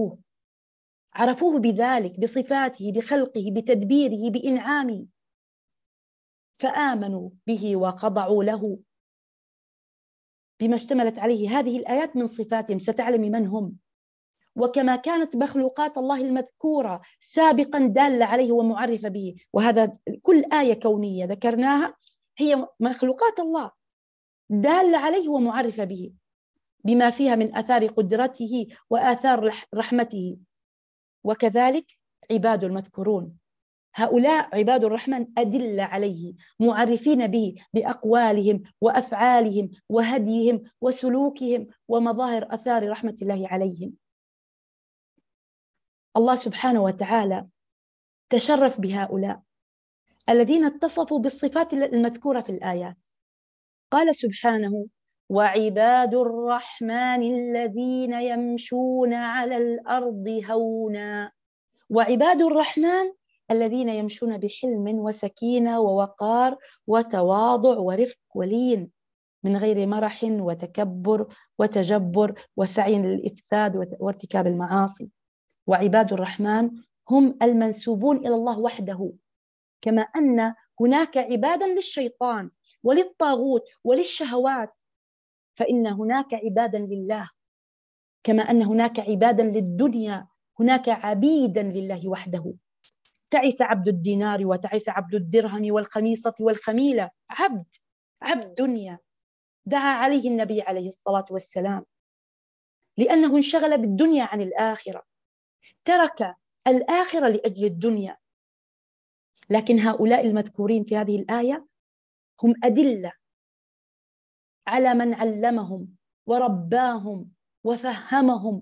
عرفوه بذلك، بصفاته، بخلقه، بتدبيره، بإنعامه، فآمنوا به وخضعوا له بما اشتملت عليه هذه الآيات من صفاتهم. ستعلم من هم. وكما كانت مخلوقات الله المذكورة سابقا دالة عليه ومعرفة به، وهذا كل آية كونية ذكرناها هي مخلوقات الله دالة عليه ومعرفة به بما فيها من آثار قدرته وآثار رحمته. وكذلك عباد المذكورون، هؤلاء عباد الرحمن أدلة عليه، معرفين به بأقوالهم وأفعالهم وهديهم وسلوكهم ومظاهر أثار رحمة الله عليهم. الله سبحانه وتعالى تشرف بهؤلاء الذين اتصفوا بالصفات المذكورة في الآيات. قال سبحانه: وعباد الرحمن الذين يمشون على الأرض هونا. وعباد الرحمن الذين يمشون بحلم وسكينة ووقار وتواضع ورفق ولين، من غير مرح وتكبر وتجبر وسعي للإفساد وارتكاب المعاصي. وعباد الرحمن هم المنسوبون إلى الله وحده، كما أن هناك عبادا للشيطان وللطاغوت وللشهوات، فإن هناك عبادا لله. كما أن هناك عبادا للدنيا، هناك عبيدا لله وحده. تعس عبد الدينار وتعس عبد الدرهم والخميصة والخميلة، عبد دنيا. دعا عليه النبي عليه الصلاة والسلام لأنه انشغل بالدنيا عن الآخرة، ترك الآخرة لأجل الدنيا. لكن هؤلاء المذكورين في هذه الآية هم أدلة على من علمهم ورباهم وفهمهم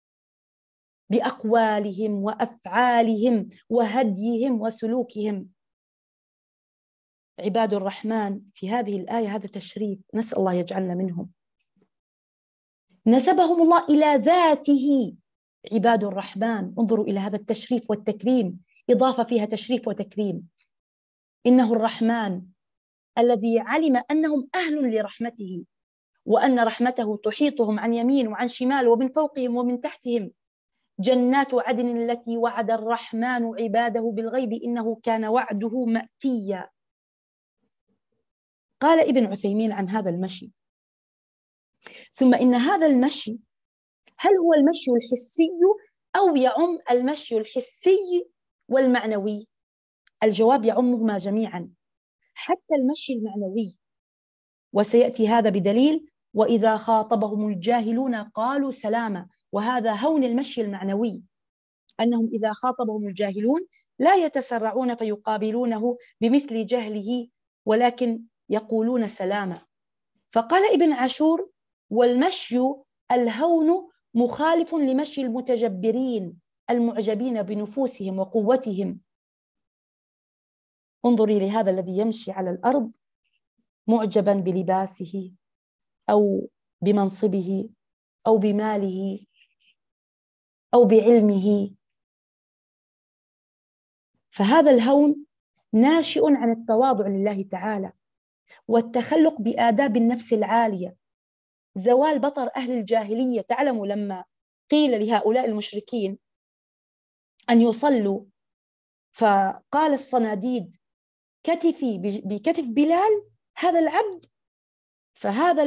بأقوالهم وأفعالهم وهديهم وسلوكهم. عباد الرحمن في هذه الآية هذا تشريف، نسأل الله يجعلنا منهم. نسبهم الله إلى ذاته. عباد الرحمن، انظروا إلى هذا التشريف والتكريم، إضافة فيها تشريف وتكريم. إنه الرحمن الذي علم أنهم أهل لرحمته، وأن رحمته تحيطهم عن يمين وعن شمال ومن فوقهم ومن تحتهم. جنات عدن التي وعد الرحمن عباده بالغيب إنه كان وعده مأتيا. قال ابن عثيمين عن هذا المشي: ثم إن هذا المشي هل هو المشي الحسي أو يعم المشي الحسي والمعنوي؟ الجواب: يعمهما جميعا. حتى المشي المعنوي. وسيأتي هذا بدليل: وإذا خاطبهم الجاهلون قالوا سلاما. وهذا هون المشي المعنوي، أنهم إذا خاطبهم الجاهلون لا يتسرعون فيقابلونه بمثل جهله، ولكن يقولون سلاما. فقال ابن عاشور: والمشي الهون مخالف لمشي المتجبرين المعجبين بنفوسهم وقوتهم. انظري لهذا الذي يمشي على الأرض معجبا بلباسه أو بمنصبه أو بماله أو بعلمه. فهذا الهون ناشئ عن التواضع لله تعالى والتخلق بآداب النفس العالية، زوال بطر أهل الجاهلية. تعلموا لما قيل لهؤلاء المشركين أن يصلوا، فقال الصناديد: كتفي بكتف بلال هذا العبد. فهذا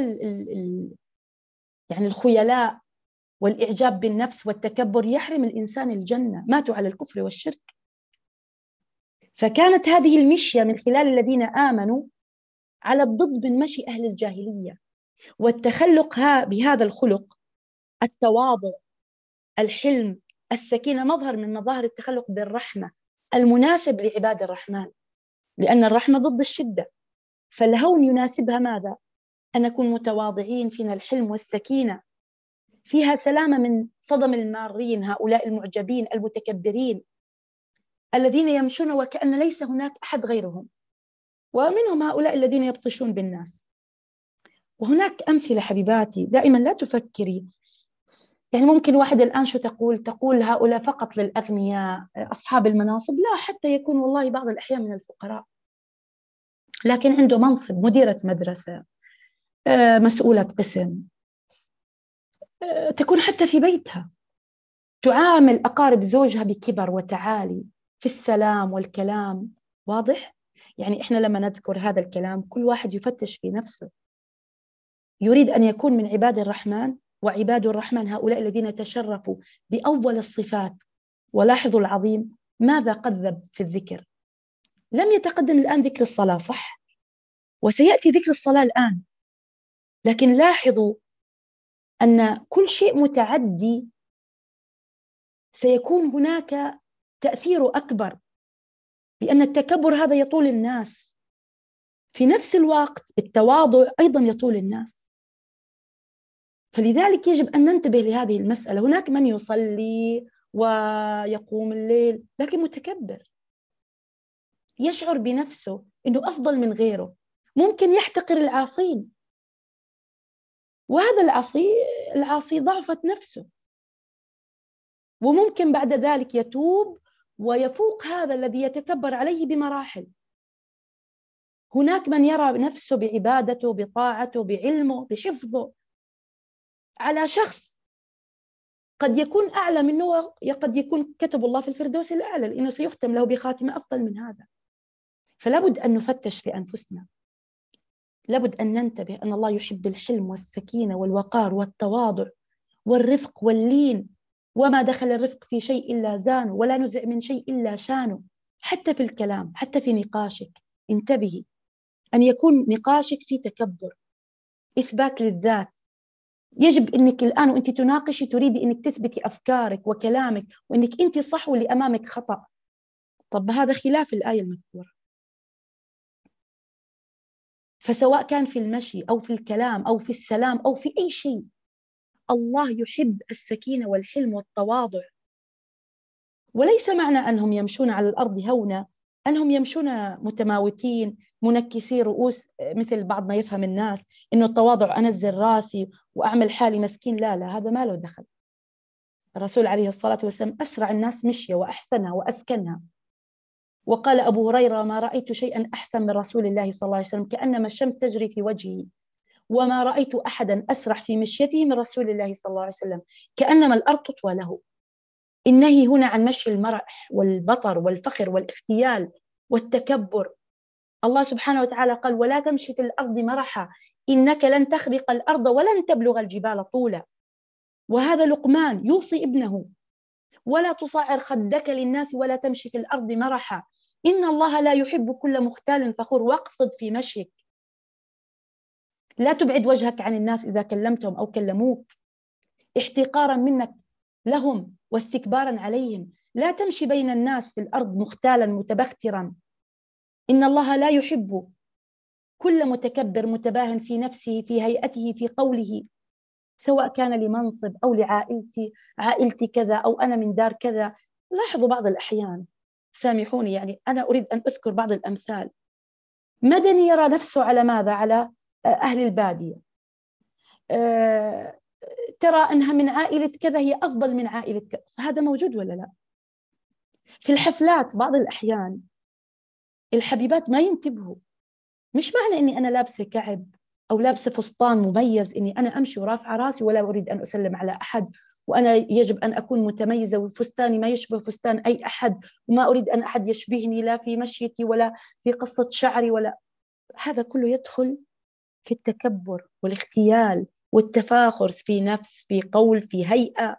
يعني الخيلاء والإعجاب بالنفس والتكبر يحرم الإنسان الجنة. ماتوا على الكفر والشرك. فكانت هذه المشية من خلال الذين آمنوا على الضد من مشي أهل الجاهلية. والتخلق بهذا الخلق، التواضع، الحلم، السكينة، مظهر من مظاهر التخلق بالرحمة المناسب لعباد الرحمن، لأن الرحمة ضد الشدة. فالهون يناسبها ماذا؟ أن نكون متواضعين، فينا الحلم والسكينة، فيها سلامة من صدم المارين، هؤلاء المعجبين المتكبرين الذين يمشون وكأن ليس هناك أحد غيرهم، ومنهم هؤلاء الذين يبطشون بالناس. وهناك أمثلة حبيباتي. دائما لا تفكري، يعني ممكن واحد الآن شو تقول هؤلاء فقط للأغنياء أصحاب المناصب. لا، حتى يكون والله بعض الأحيان من الفقراء لكن عنده منصب، مديرة مدرسة، مسؤولة قسم، تكون حتى في بيتها تعامل أقارب زوجها بكبر وتعالي في السلام والكلام. واضح؟ يعني إحنا لما نذكر هذا الكلام كل واحد يفتش في نفسه، يريد أن يكون من عباد الرحمن. وعباد الرحمن هؤلاء الذين تشرفوا بأول الصفات. ولاحظوا العظيم ماذا قذب في الذكر. لم يتقدم الآن ذكر الصلاة، صح؟ وسيأتي ذكر الصلاة الآن، لكن لاحظوا أن كل شيء متعدي سيكون هناك تأثير أكبر، لأن التكبر هذا يطول الناس، في نفس الوقت التواضع أيضا يطول الناس. فلذلك يجب أن ننتبه لهذه المسألة. هناك من يصلي ويقوم الليل لكن متكبر، يشعر بنفسه أنه أفضل من غيره، ممكن يحتقر العاصين، وهذا العاصي ضعفت نفسه، وممكن بعد ذلك يتوب ويفوق هذا الذي يتكبر عليه بمراحل. هناك من يرى نفسه بعبادته، بطاعته، بعلمه، بحفظه على شخص قد يكون أعلى منه، قد يكون كتب الله في الفردوس الأعلى، لأنه سيختم له بخاتمة أفضل من هذا. فلابد أن نفتش في أنفسنا، لابد أن ننتبه أن الله يحب الحلم والسكينة والوقار والتواضع والرفق واللين. وما دخل الرفق في شيء إلا زانه، ولا نزع من شيء إلا شانه. حتى في الكلام، حتى في نقاشك انتبهي أن يكون نقاشك في تكبر، إثبات للذات. يجب أنك الآن وأنت تناقشي تريدي أنك تثبتي أفكارك وكلامك وأنك أنت صح واللي أمامك خطأ. طب هذا خلاف الآية المذكورة. فسواء كان في المشي أو في الكلام أو في السلام أو في أي شيء، الله يحب السكينة والحلم والتواضع. وليس معنى أنهم يمشون على الأرض هونا أنهم يمشون متماوتين منكسي رؤوس مثل بعض ما يفهم الناس، إنه التواضع أنزل راسي وأعمل حالي مسكين. لا لا، هذا ما له دخل. الرسول عليه الصلاة والسلام أسرع الناس مشية وأحسنها وأسكنها. وقال أبو هريرة: ما رأيت شيئا أحسن من رسول الله صلى الله عليه وسلم، كأنما الشمس تجري في وجهه. وما رأيت أحدا أسرع في مشيته من رسول الله صلى الله عليه وسلم، كأنما الأرض تطوى له. النهي هنا عن مشي المرح والبطر والفخر والاختيال والتكبر. الله سبحانه وتعالى قال: ولا تمشي في الأرض مرحا إنك لن تخرق الأرض ولن تبلغ الجبال طولا. وهذا لقمان يوصي ابنه: ولا تصعر خدك للناس ولا تمشي في الأرض مرحا إن الله لا يحب كل مختال فخور، واقصد في مشيك، لا تبعد وجهك عن الناس إذا كلمتهم أو كلموك احتقارا منك لهم واستكبارا عليهم. لا تمشي بين الناس في الأرض مختالا متبخترا. إن الله لا يحب كل متكبر متباهن في نفسه، في هيئته، في قوله، سواء كان لمنصب أو عائلتي كذا، أو أنا من دار كذا. لاحظوا بعض الأحيان، سامحوني يعني أنا أريد أن أذكر بعض الأمثال. مدني يرى نفسه على ماذا؟ على أهل البادية. ترى أنها من عائلة كذا هي أفضل من عائلة كذا. هذا موجود ولا لا؟ في الحفلات بعض الأحيان الحبيبات ما ينتبهوا، مش معنى أني أنا لابسة كعب أو لابسة فستان مميز أني أنا أمشي ورافعة راسي ولا أريد أن أسلم على أحد، وأنا يجب أن أكون متميزة وفستاني ما يشبه فستان أي أحد، وما أريد أن أحد يشبهني لا في مشيتي ولا في قصة شعري ولا. هذا كله يدخل في التكبر والاختيال والتفاخر في نفس، في قول، في هيئة.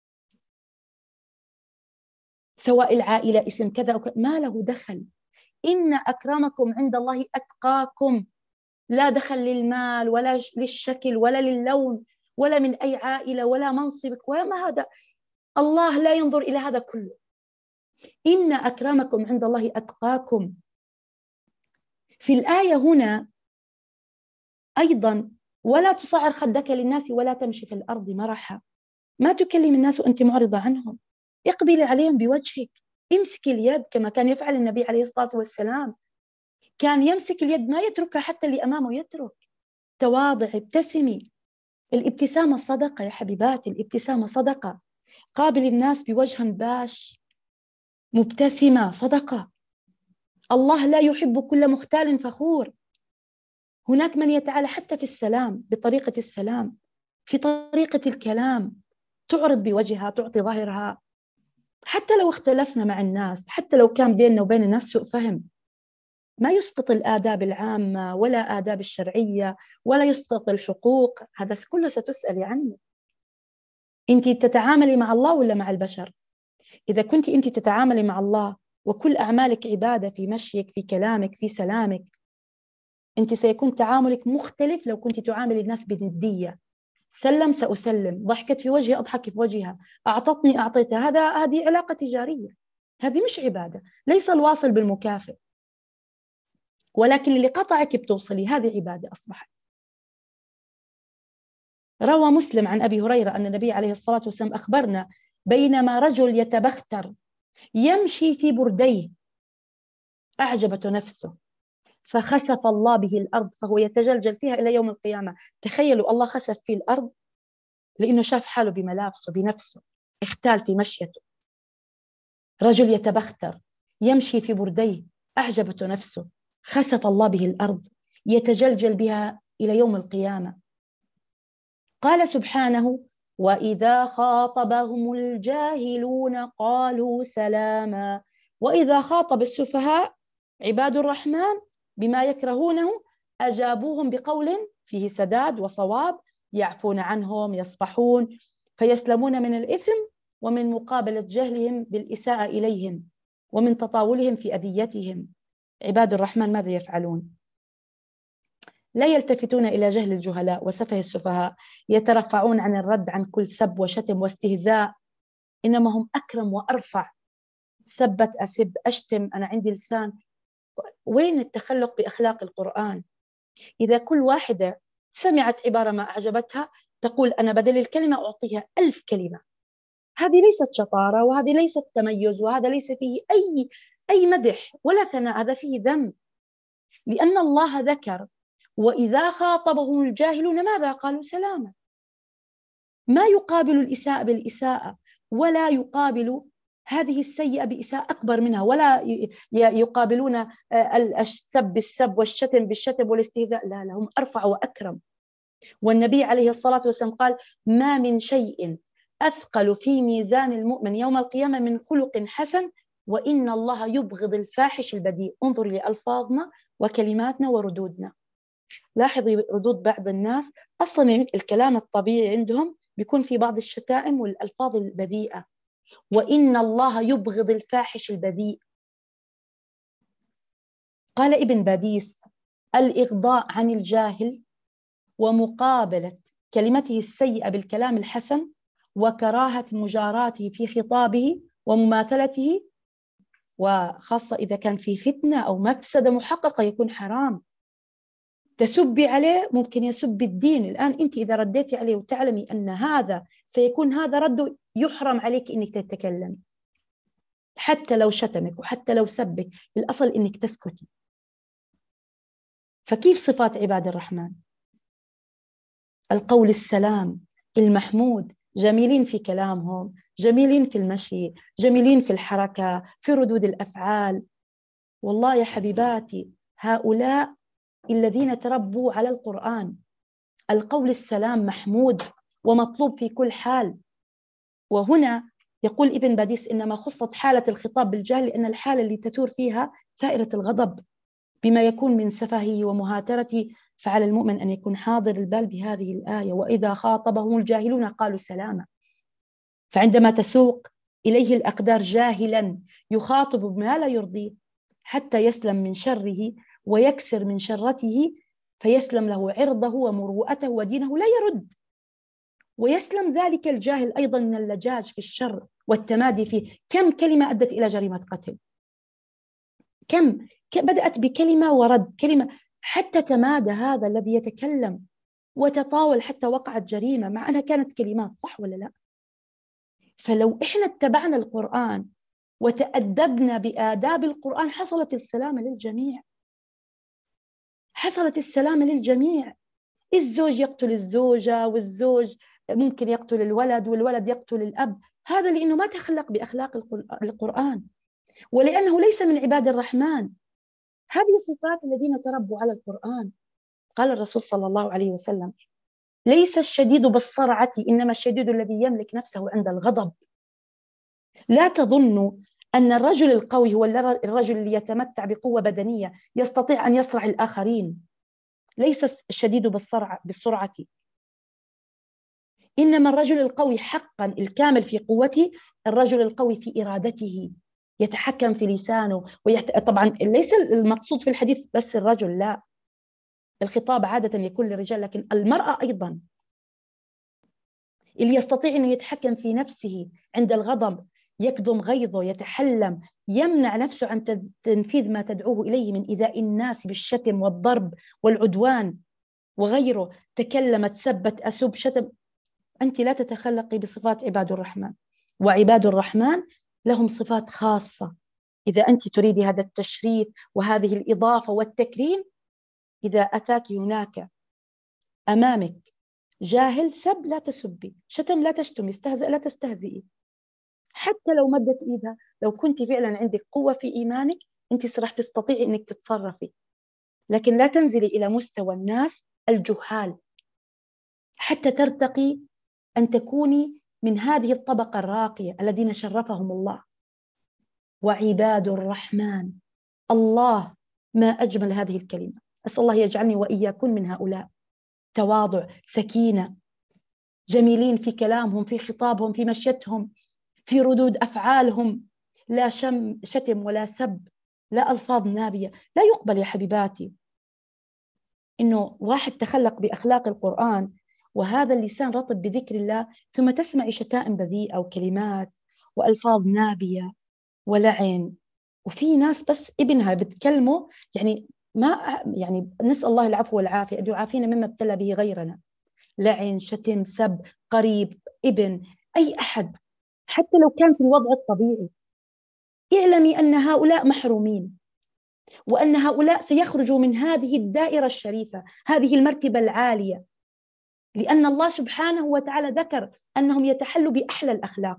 سواء العائلة اسم كذا أو كذا ما له دخل. إن أكرمكم عند الله أتقاكم. لا دخل للمال ولا للشكل ولا للون ولا من أي عائلة ولا منصبك ولا ما هذا. الله لا ينظر إلى هذا كله. إن أكرمكم عند الله أتقاكم. في الآية هنا أيضا ولا تصعر خدك للناس ولا تمشي في الأرض مرحا. ما تكلم الناس وأنت معرضة عنهم، اقبلي عليهم بوجهك، امسك اليد كما كان يفعل النبي عليه الصلاة والسلام. كان يمسك اليد ما يتركها حتى اللي أمامه يترك. تواضع، ابتسمي. الابتسامة صدقة يا حبيباتي، الابتسامة صدقة. قابل الناس بوجه باش، مبتسمة، صدقة. الله لا يحب كل مختال فخور. هناك من يتعالى حتى في السلام، بطريقة السلام، في طريقة الكلام، تعرض بوجهها، تعطي ظهرها. حتى لو اختلفنا مع الناس، حتى لو كان بيننا وبين الناس سوء فهم، ما يسقط الآداب العامة ولا آداب الشرعية ولا يسقط الحقوق. هذا كله ستسألي عنه. أنت تتعاملي مع الله ولا مع البشر؟ إذا كنت أنت تتعاملي مع الله وكل أعمالك عبادة، في مشيك، في كلامك، في سلامك، أنت سيكون تعاملك مختلف لو كنت تعاملي الناس بندية. سلم سأسلم، ضحكت في وجهي أضحك في وجهها، أعطتني أعطيتها. هذه علاقة تجارية، هذه مش عبادة. ليس الواصل بالمكافئ، ولكن اللي قطعك بتوصلي، هذه عبادة أصبحت. روى مسلم عن أبي هريرة أن النبي عليه الصلاة والسلام أخبرنا بينما رجل يتبختر يمشي في برديه أعجبته نفسه فخسف الله به الأرض فهو يتجلجل فيها إلى يوم القيامة. تخيلوا الله خسف فيه الأرض لأنه شاف حاله بملابسه بنفسه، اختال في مشيته. رجل يتبختر يمشي في برديه أعجبته نفسه، خسف الله به الأرض يتجلجل بها إلى يوم القيامة. قال سبحانه: وإذا خاطبهم الجاهلون قالوا سلاما. وإذا خاطب السفهاء عباد الرحمن بما يكرهونه أجابوهم بقول فيه سداد وصواب، يعفون عنهم، يصفحون، فيسلمون من الإثم ومن مقابلة جهلهم بالإساءة إليهم ومن تطاولهم في أذيتهم. عباد الرحمن ماذا يفعلون؟ لا يلتفتون إلى جهل الجهلاء وسفه السفهاء، يترفعون عن الرد عن كل سب وشتم واستهزاء، إنما هم أكرم وأرفع. سبت أسب أشتم، أنا عندي لسان. وين التخلق بأخلاق القرآن؟ إذا كل واحدة سمعت عبارة ما أعجبتها تقول أنا بدل الكلمة أعطيها 1000 كلمة، هذه ليست شطارة، وهذه ليست تميز، وهذا ليس فيه أي مدح ولا ثناء، هذا فيه ذم. لأن الله ذكر وإذا خاطبهم الجاهلون ماذا قالوا؟ سلاما. ما يقابل الإساءة بالإساءة، ولا يقابل هذه السيئة بإساءة أكبر منها، ولا يقابلون السب بالسب والشتم بالشتم والاستهزاء. لا، هم أرفع وأكرم. والنبي عليه الصلاة والسلام قال: ما من شيء أثقل في ميزان المؤمن يوم القيامة من خلق حسن، وإن الله يبغض الفاحش البذيء. انظر لألفاظنا وكلماتنا وردودنا. لاحظي ردود بعض الناس، أصلا الكلام الطبيعي عندهم بيكون في بعض الشتائم والألفاظ البذيئة. وإن الله يبغض الفاحش البذيء. قال ابن باديس: الإغضاء عن الجاهل ومقابلة كلمته السيئة بالكلام الحسن وكراهة مجاراته في خطابه ومماثلته، وخاصة إذا كان في فتنة أو مفسدة محققة يكون حرام. تسبي عليه ممكن يسب الدين. الآن أنت إذا رديتي عليه وتعلمي أن هذا سيكون هذا رده، يحرم عليك أنك تتكلمي، حتى لو شتمك وحتى لو سبك، الأصل أنك تسكتي. فكيف صفات عباد الرحمن؟ القول السلام المحمود، جميلين في كلامهم، جميلين في المشي، جميلين في الحركة، في ردود الأفعال. والله يا حبيباتي، هؤلاء الذين تربوا على القرآن. القول السلام محمود ومطلوب في كل حال. وهنا يقول ابن باديس: إنما خصت حالة الخطاب بالجهل لأن الحالة اللي تثور فيها ثائرة الغضب بما يكون من سفهه ومهاترته، فعلى المؤمن أن يكون حاضر البال بهذه الآية: وإذا خاطبهم الجاهلون قالوا سلاما. فعندما تسوق إليه الأقدار جاهلا يخاطب بما لا يرضيه حتى يسلم من شره ويكسر من شرته، فيسلم له عرضه ومروءته ودينه لا يرد، ويسلم ذلك الجاهل أيضا من اللجاج في الشر والتمادي فيه. كم كلمة أدت إلى جريمة قتل، كم بدأت بكلمة ورد كلمة، حتى تمادى هذا الذي يتكلم وتطاول حتى وقعت جريمة مع أنها كانت كلمات، صح ولا لا؟ فلو إحنا اتبعنا القرآن وتأدبنا بآداب القرآن حصلت السلامة للجميع، حصلت السلامة للجميع. الزوج يقتل الزوجة، والزوج ممكن يقتل الولد، والولد يقتل الأب، هذا لأنه ما تخلق بأخلاق القرآن، ولأنه ليس من عباد الرحمن. هذه صفات الذين تربوا على القرآن. قال الرسول صلى الله عليه وسلم: ليس الشديد بالصرعة إنما الشديد الذي يملك نفسه عند الغضب. لا تظنوا أن الرجل القوي هو الرجل اللي يتمتع بقوة بدنية يستطيع أن يصرع الآخرين. ليس الشديد بالسرعة، إنما الرجل القوي حقا الكامل في قوته الرجل القوي في إرادته، يتحكم في لسانه طبعا ليس المقصود في الحديث بس الرجل، لا، الخطاب عادة يكون للرجال، لكن المرأة أيضا اللي يستطيع أنه يتحكم في نفسه عند الغضب، يكظم غيظه، يتحلم، يمنع نفسه عن تنفيذ ما تدعوه إليه من إيذاء الناس بالشتم والضرب والعدوان وغيره. تكلمت، سبت، أسب، شتم، أنت لا تتخلقي بصفات عباد الرحمن. وعباد الرحمن لهم صفات خاصة. إذا أنت تريدي هذا التشريف وهذه الإضافة والتكريم، إذا أتاك هناك أمامك جاهل، سب لا تسبي، شتم لا تشتمي، استهزئ لا تستهزئي، حتى لو مدت إيدها. لو كنت فعلا عندك قوة في إيمانك أنت راح تستطيعي أنك تتصرفي، لكن لا تنزلي إلى مستوى الناس الجهال حتى ترتقي أن تكوني من هذه الطبقة الراقية الذين شرفهم الله. وعباد الرحمن، الله ما أجمل هذه الكلمة. أسأل الله يجعلني وإياكم من هؤلاء. تواضع، سكينة، جميلين في كلامهم، في خطابهم، في مشيتهم، في ردود أفعالهم، لا شتم ولا سب، لا ألفاظ نابية. لا يقبل يا حبيباتي إنه واحد تخلق بأخلاق القرآن وهذا اللسان رطب بذكر الله، ثم تسمعي شتائم بذيئة وكلمات وألفاظ نابية ولعن. وفي ناس بس ابنها بتكلمه يعني ما يعني نسأل الله العفو والعافية، أن يعافينا مما ابتلى به غيرنا. لعن، شتم، سب، قريب، ابن، أي أحد، حتى لو كان في الوضع الطبيعي. اعلمي أن هؤلاء محرومين، وأن هؤلاء سيخرجوا من هذه الدائرة الشريفة، هذه المرتبة العالية، لأن الله سبحانه وتعالى ذكر أنهم يتحلوا بأحلى الأخلاق.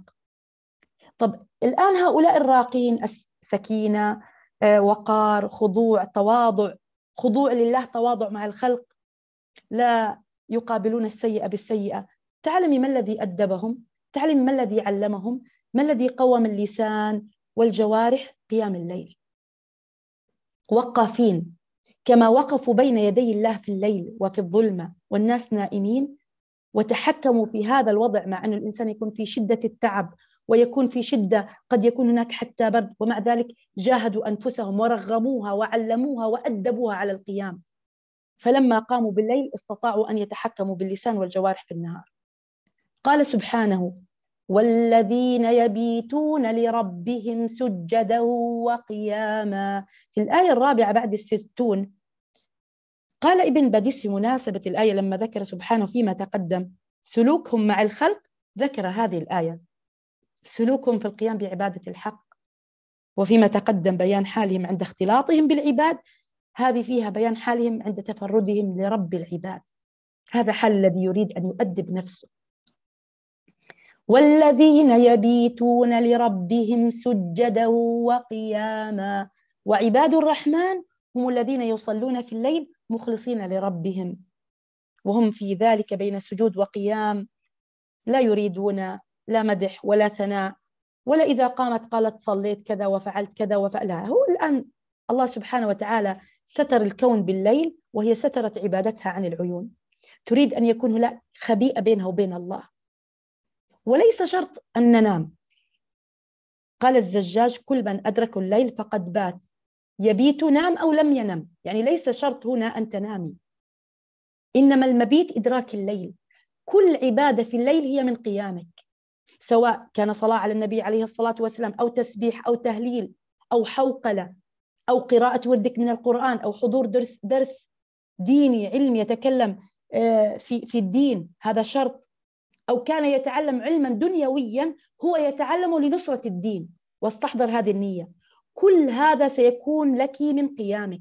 طب الآن هؤلاء الراقين، سكينة، وقار، خضوع، تواضع، خضوع لله، تواضع مع الخلق، لا يقابلون السيئة بالسيئة. تعلمي ما الذي أدبهم، تعلمي ما الذي علمهم، ما الذي قوم اللسان والجوارح؟ قيام الليل، وقافين كما وقفوا بين يدي الله في الليل وفي الظلمة والناس نائمين، وتحكموا في هذا الوضع مع أن الإنسان يكون في شدة التعب ويكون في شدة، قد يكون هناك حتى برد، ومع ذلك جاهدوا أنفسهم ورغموها وعلموها وأدبوها على القيام. فلما قاموا بالليل استطاعوا أن يتحكموا باللسان والجوارح في النهار. قال سبحانه: والذين يبيتون لربهم سجدا وقياما. في الآية الرابعة بعد 60 قال ابن بديس في مناسبة الآية لما ذكر سبحانه فيما تقدم سلوكهم مع الخلق، ذكر هذه الآية: سلوكهم في القيام بعبادة الحق، وفيما تقدم بيان حالهم عند اختلاطهم بالعباد، هذه فيها بيان حالهم عند تفردهم لرب العباد. هذا حال الذي يريد أن يؤدب نفسه. والذين يبيتون لربهم سجدا وقياما. وعباد الرحمن هم الذين يصلون في الليل مخلصين لربهم، وهم في ذلك بين سجود وقيام لا يريدون لا مدح ولا ثناء، ولا إذا قامت قالت صليت كذا وفعلت كذا وفعلها. هو الآن الله سبحانه وتعالى ستر الكون بالليل، وهي سترت عبادتها عن العيون. تريد أن يكون هناك خبيئة بينها وبين الله. وليس شرط أن ننام. قال الزجاج: كل من أدرك الليل فقد بات، يبيت نام أو لم ينم، يعني ليس شرط هنا أن تنامي، إنما المبيت إدراك الليل. كل عبادة في الليل هي من قيامك، سواء كان صلاة على النبي عليه الصلاة والسلام، أو تسبيح، أو تهليل، أو حوقلة، أو قراءة وردك من القرآن، أو حضور درس ديني علمي يتكلم في الدين، هذا شرط. أو كان يتعلم علما دنيويا هو يتعلم لنصرة الدين واستحضر هذه النية، كل هذا سيكون لك من قيامك.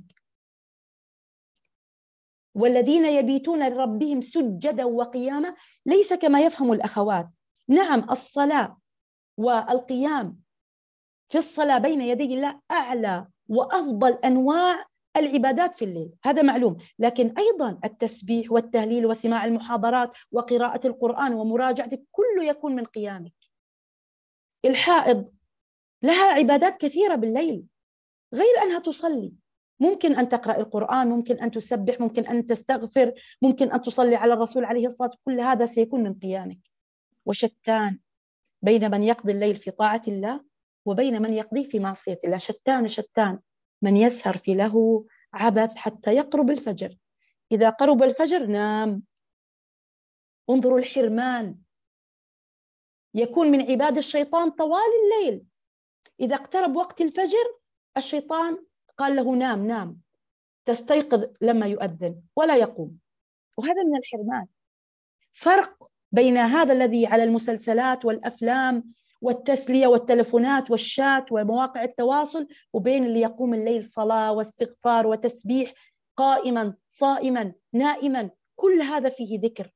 والذين يبيتون لربهم سجدا وقياما ليس كما يفهم الأخوات. نعم، الصلاة والقيام في الصلاة بين يدي الله أعلى وأفضل أنواع العبادات في الليل، هذا معلوم، لكن أيضا التسبيح والتهليل وسماع المحاضرات وقراءة القرآن ومراجعته كله يكون من قيامك. الحائض لها عبادات كثيرة بالليل غير أنها تصلي، ممكن أن تقرأ القرآن، ممكن أن تسبح، ممكن أن تستغفر، ممكن أن تصلي على الرسول عليه الصلاة والسلام، كل هذا سيكون من قيامك. وشتان بين من يقضي الليل في طاعة الله وبين من يقضيه في معصية الله، شتان شتان. من يسهر في له عبث حتى يقرب الفجر، إذا قرب الفجر نام. انظروا الحرمان، يكون من عباد الشيطان طوال الليل، إذا اقترب وقت الفجر الشيطان قال له نام نام، تستيقظ لما يؤذن ولا يقوم، وهذا من الحرمان. فرق بين هذا الذي على المسلسلات والأفلام والتسلية والتلفونات والشات ومواقع التواصل، وبين اللي يقوم الليل صلاة واستغفار وتسبيح، قائما صائما نائما، كل هذا فيه ذكر.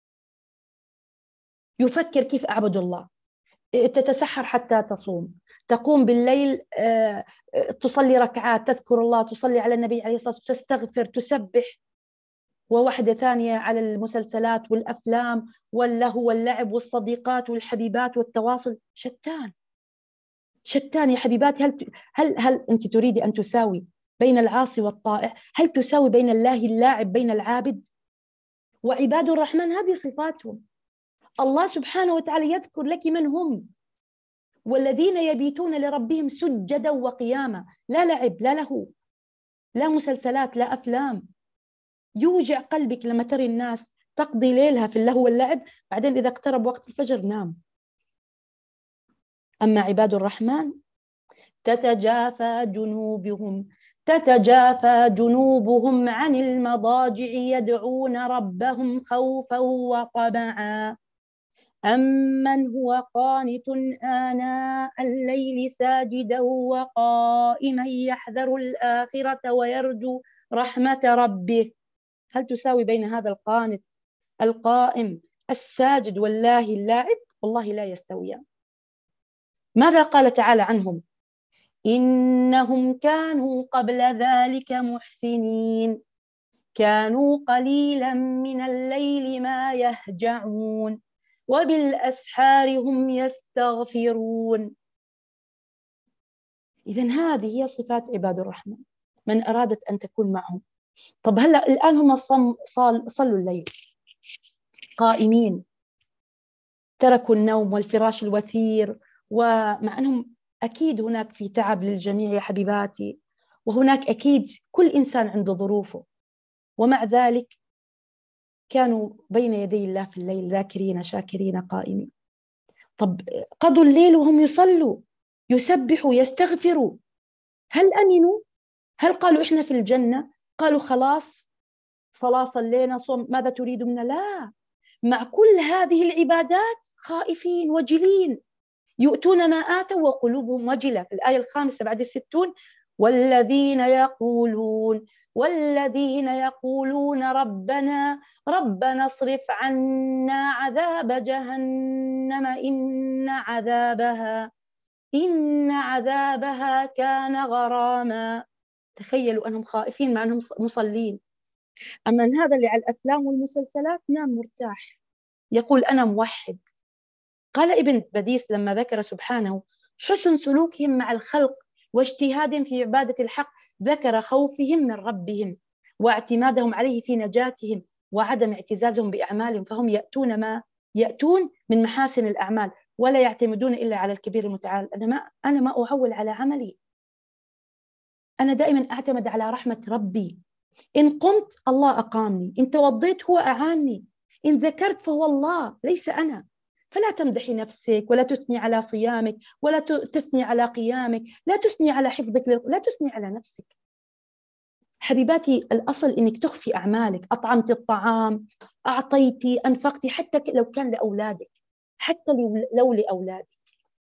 يفكر كيف أعبد الله، تتسحر حتى تصوم، تقوم بالليل تصلي ركعات، تذكر الله، تصلي على النبي عليه الصلاة والسلام، تستغفر، تسبح. وواحدة ثانية على المسلسلات والأفلام واللهو واللعب والصديقات والحبيبات والتواصل. شتان شتان يا حبيباتي. هل أنت تريدي أن تساوي بين العاصي والطائع؟ هل تساوي بين الله اللاعب بين العابد؟ وعباد الرحمن هذه صفاتهم. الله سبحانه وتعالى يذكر لك من هم: والذين يبيتون لربهم سجدا وقياما. لا لعب، لا لهو، لا مسلسلات، لا أفلام. يوجع قلبك لما تري الناس تقضي ليلها في اللهو واللعب، بعدين إذا اقترب وقت الفجر نام. أما عباد الرحمن تتجافى جنوبهم عن المضاجع يدعون ربهم خوفا وطمعا. أمن هو قانت آناء الليل ساجدا وقائما يحذر الآخرة ويرجو رحمة ربه. هل تساوي بين هذا القانت القائم الساجد والله اللاعب؟ والله لا يستويان. ماذا قال تعالى عنهم؟ إنهم كانوا قبل ذلك محسنين، كانوا قليلا من الليل ما يهجعون وبالأسحار هم يستغفرون. إذن هذه هي صفات عباد الرحمن من أرادت أن تكون معهم. طب هلأ الآن هم صلوا الليل قائمين، تركوا النوم والفراش الوثير ومع أنهم أكيد هناك في تعب للجميع يا حبيباتي، وهناك أكيد كل إنسان عنده ظروفه، ومع ذلك كانوا بين يدي الله في الليل ذاكرين شاكرين قائمين. طب قضوا الليل وهم يصلوا يسبحوا يستغفروا، هل أمنوا؟ هل قالوا إحنا في الجنة؟ قالوا خلاص صلاة صلينا صوم ماذا تريد منا؟ لا، مع كل هذه العبادات خائفين وجلين، يؤتون ما آتوا وقلوبهم وجلة. في الآية 5 بعد 60: والذين يقولون ربنا اصرف عنا عذاب جهنم إن عذابها كان غراما. تخيلوا أنهم خائفين مع أنهم مصلين. أما هذا اللي على الأفلام والمسلسلات نام مرتاح يقول أنا موحد. قال ابن بديس لما ذكر سبحانه حسن سلوكهم مع الخلق واجتهادهم في عبادة الحق، ذكر خوفهم من ربهم واعتمادهم عليه في نجاتهم وعدم اعتزازهم بأعمالهم، فهم يأتون من محاسن الأعمال ولا يعتمدون إلا على الكبير المتعال. أنا ما أعول على عملي، أنا دائما أعتمد على رحمة ربي. إن قمت الله أقامني، إن توضيت هو أعاني، إن ذكرت فهو الله ليس أنا. فلا تمدحي نفسك ولا تثني على صيامك ولا تثني على قيامك، لا تثني على حفظك، لا تثني على نفسك. حبيباتي الأصل إنك تخفي أعمالك، أطعمت الطعام، أعطيتي، أنفقتي، حتى لو كان لأولادك، حتى لو لأولادك.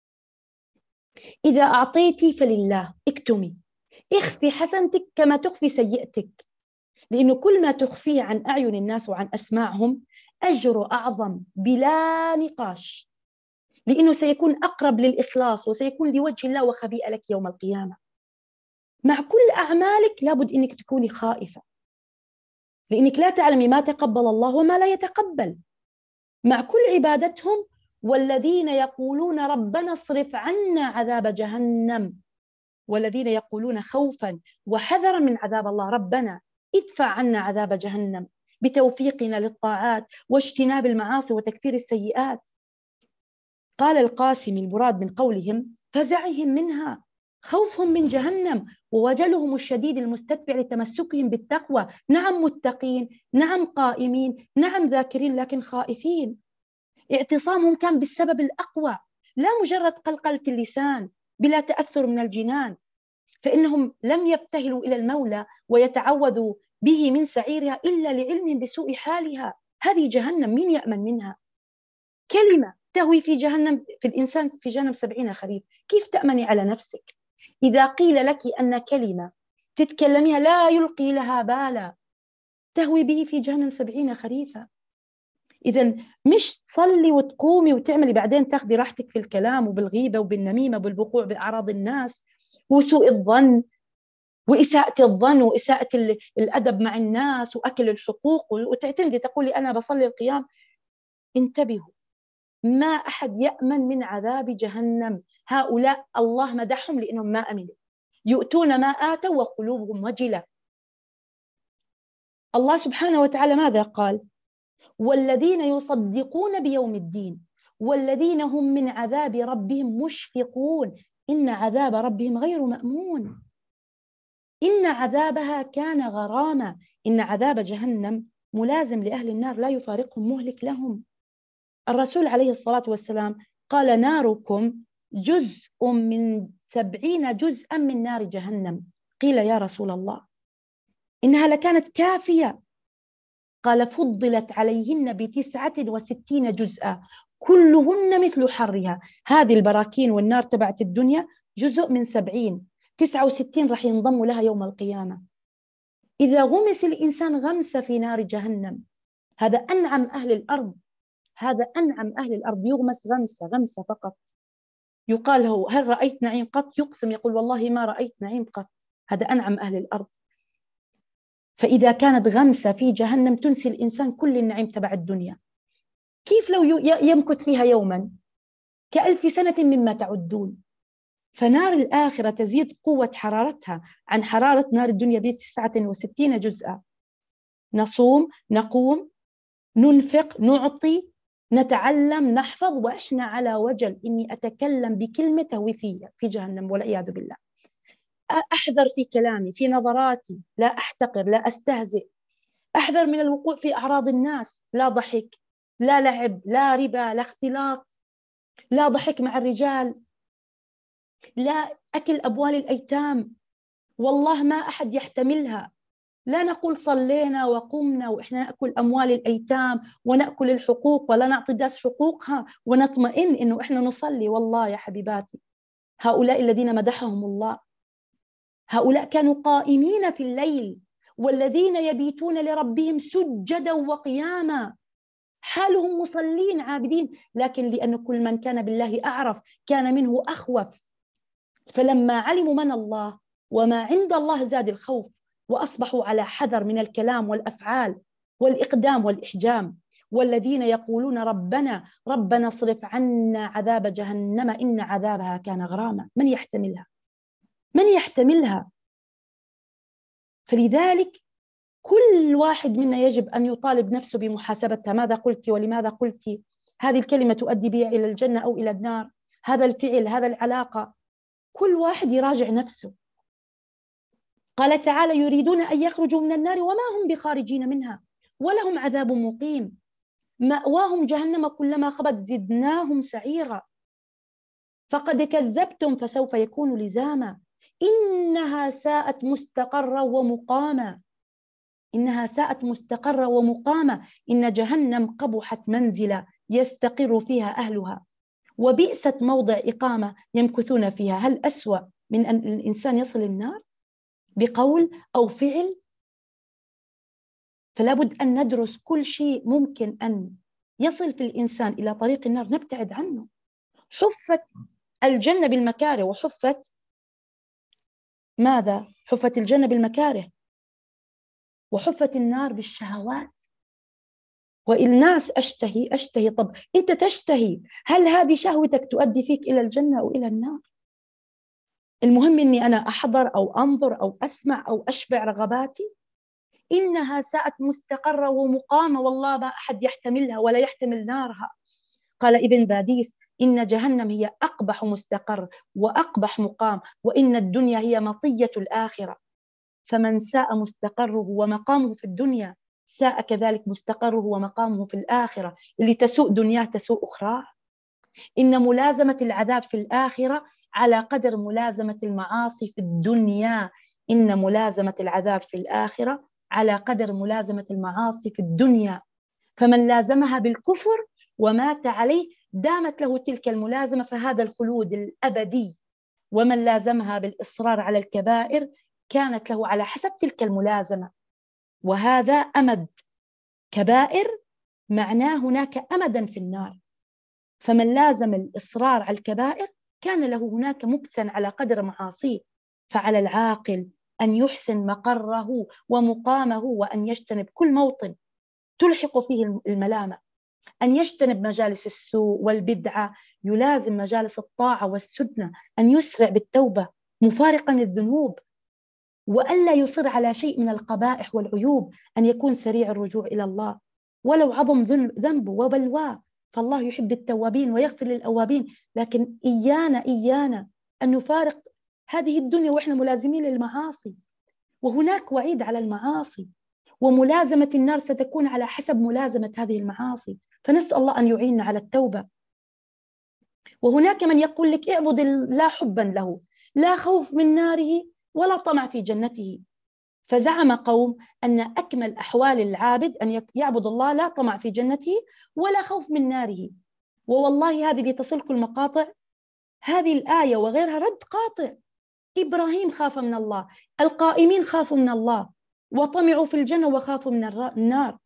إذا أعطيتي فلله، اكتمي، اخفي حسنتك كما تخفي سيئتك، لأنه كل ما تخفيه عن أعين الناس وعن أسماعهم أجر أعظم بلا نقاش، لأنه سيكون أقرب للإخلاص وسيكون لوجه الله وخبيئة لك يوم القيامة. مع كل أعمالك لابد أنك تكوني خائفة، لأنك لا تعلمي ما تقبل الله وما لا يتقبل. مع كل عبادتهم والذين يقولون ربنا اصرف عنا عذاب جهنم، والذين يقولون خوفا وحذرا من عذاب الله، ربنا ادفع عنا عذاب جهنم بتوفيقنا للطاعات واجتناب المعاصي وتكفير السيئات. قال القاسم المراد من قولهم فزعهم منها، خوفهم من جهنم ووجلهم الشديد المستتبع لتمسكهم بالتقوى. نعم متقين، نعم قائمين، نعم ذاكرين، لكن خائفين. اعتصامهم كان بالسبب الأقوى، لا مجرد قلقلة اللسان بلا تأثر من الجنان، فإنهم لم يبتهلوا إلى المولى ويتعوذوا به من سعيرها إلا لعلم بسوء حالها. هذه جهنم، مين يأمن منها؟ كلمة تهوي في جهنم، في الإنسان في جهنم 70 خريف، كيف تأمني على نفسك؟ إذا قيل لك أن كلمة تتكلميها لا يلقي لها بالا تهوي به في جهنم 70 خريفا. إذا مش تصلي وتقومي وتعملي بعدين تاخذي راحتك في الكلام وبالغيبة وبالنميمة وبالوقوع بأعراض الناس وسوء الظن وإساءة الظن وإساءة الأدب مع الناس وأكل الحقوق، وتعتمدي تقولي أنا بصلي القيام. انتبهوا، ما أحد يأمن من عذاب جهنم. هؤلاء الله مدحهم لأنهم ما أمنوا، يؤتون ما آتوا وقلوبهم وجلة. الله سبحانه وتعالى ماذا قال؟ والذين يصدقون بيوم الدين والذين هم من عذاب ربهم مشفقون إن عذاب ربهم غير مأمون إن عذابها كان غراما. إن عذاب جهنم ملازم لأهل النار لا يفارقهم مهلك لهم. الرسول عليه الصلاة والسلام قال ناركم جزء من 70 جزءا من نار جهنم. قيل يا رسول الله إنها لكانت كافية؟ قال فضلت عليهن ب69 جزءا كلهن مثل حرها. هذه البراكين والنار تبعت الدنيا جزء من 70، 69 راح ينضموا لها يوم القيامة. إذا غمس الإنسان غمسة في نار جهنم، هذا أنعم أهل الأرض، هذا أنعم أهل الأرض، يغمس غمسة فقط. يقال له هل رأيت نعيم قط؟ يقسم يقول والله ما رأيت نعيم قط. هذا أنعم أهل الأرض. فإذا كانت غمسة في جهنم تنسي الإنسان كل النعيم تبع الدنيا، كيف لو يمكث فيها يوما ك1000 سنة مما تعدون؟ فنار الآخرة تزيد قوة حرارتها عن حرارة نار الدنيا ب69 جزءا. نصوم، نقوم، ننفق، نعطي، نتعلم نحفظ وإحنا على وجل إني أتكلم بكلمة تهوي في جهنم والعياذ بالله. أحذر في كلامي، في نظراتي، لا أحتقر، لا أستهزئ. أحذر من الوقوع في أعراض الناس، لا ضحك، لا لعب، لا ربا، لا اختلاط، لا ضحك مع الرجال، لا أكل أموال الأيتام. والله ما أحد يحتملها. لا نقول صلينا وقمنا وإحنا نأكل أموال الأيتام ونأكل الحقوق ولا نعطي الناس حقوقها ونطمئن إنه إحنا نصلي. والله يا حبيباتي، هؤلاء الذين مدحهم الله، هؤلاء كانوا قائمين في الليل والذين يبيتون لربهم سجدا وقياما، حالهم مصلين عابدين، لكن لأن كل من كان بالله أعرف كان منه أخوف. فلما علموا من الله وما عند الله زاد الخوف، وأصبحوا على حذر من الكلام والأفعال والإقدام والإحجام. والذين يقولون ربنا ربنا اصرف عنا عذاب جهنم إن عذابها كان غراما. من يحتملها؟ من يحتملها؟ فلذلك كل واحد منا يجب أن يطالب نفسه بمحاسبتها. ماذا قلت ولماذا قلت؟ هذه الكلمة تؤدي بها إلى الجنة أو إلى النار؟ هذا الفعل، هذا العلاقة، كل واحد يراجع نفسه. قال تعالى يريدون أن يخرجوا من النار وما هم بخارجين منها ولهم عذاب مقيم مأواهم جهنم كلما خبت زدناهم سعيرا فقد كذبتم فسوف يكون لزاما إنها ساءت مستقرا ومقاما. إنها ساءت مستقرا ومقاما. إن جهنم قبحت منزلا يستقر فيها أهلها وبئست موضع إقامة يمكثون فيها. هل أسوأ من أن الإنسان يصل النار بقول أو فعل؟ فلا بد أن ندرس كل شيء ممكن أن يصل في الإنسان إلى طريق النار نبتعد عنه. حفت الجنة بالمكاره، وحفت ماذا؟ حفت الجنة بالمكاره وحفت النار بالشهوات. والناس أشتهي. طب أنت تشتهي، هل هذه شهوتك تؤدي فيك إلى الجنة أو إلى النار؟ المهم أني أنا أحضر أو أنظر أو أسمع أو أشبع رغباتي. إنها ساءت مستقرة ومقامة، والله ما أحد يحتملها ولا يحتمل نارها. قال ابن باديس إن جهنم هي أقبح مستقر وأقبح مقام، وإن الدنيا هي مطية الآخرة. فمن ساء مستقره ومقامه في الدنيا ساء كذلك مستقره ومقامه في الآخرة. اللي تسوء دنياه تسوء أخرى. إن ملازمة العذاب في الآخرة على قدر ملازمة المعاصي في الدنيا. إن ملازمة العذاب في الآخرة على قدر ملازمة المعاصي في الدنيا. فمن لازمها بالكفر ومات عليه دامت له تلك الملازمة فهذا الخلود الأبدي. ومن لازمها بالإصرار على الكبائر كانت له على حسب تلك الملازمة، وهذا أمد. كبائر معناه هناك أمدا في النار. فمن لازم الإصرار على الكبائر كان له هناك مكثا على قدر معاصيه. فعلى العاقل أن يحسن مقره ومقامه وأن يجتنب كل موطن تلحق فيه الملامة، أن يجتنب مجالس السوء والبدعة، يلازم مجالس الطاعة والسنة، أن يسرع بالتوبة مفارقا الذنوب، وألا يصر على شيء من القبائح والعيوب، أن يكون سريع الرجوع إلى الله ولو عظم ذنبه وبلواه. فالله يحب التوابين ويغفر للأوابين. لكن إيانا أن نفارق هذه الدنيا وإحنا ملازمين للمعاصي. وهناك وعيد على المعاصي، وملازمة النار ستكون على حسب ملازمة هذه المعاصي. فنسأل الله أن يعيننا على التوبة. وهناك من يقول لك اعبد لا حبا له، لا خوف من ناره ولا طمع في جنته. فزعم قوم أن أكمل أحوال العابد أن يعبد الله لا طمع في جنته ولا خوف من ناره. ووالله هذه لتصلك المقاطع، هذه الآية وغيرها رد قاطع. إبراهيم خاف من الله، القائمين خافوا من الله وطمعوا في الجنة وخافوا من النار.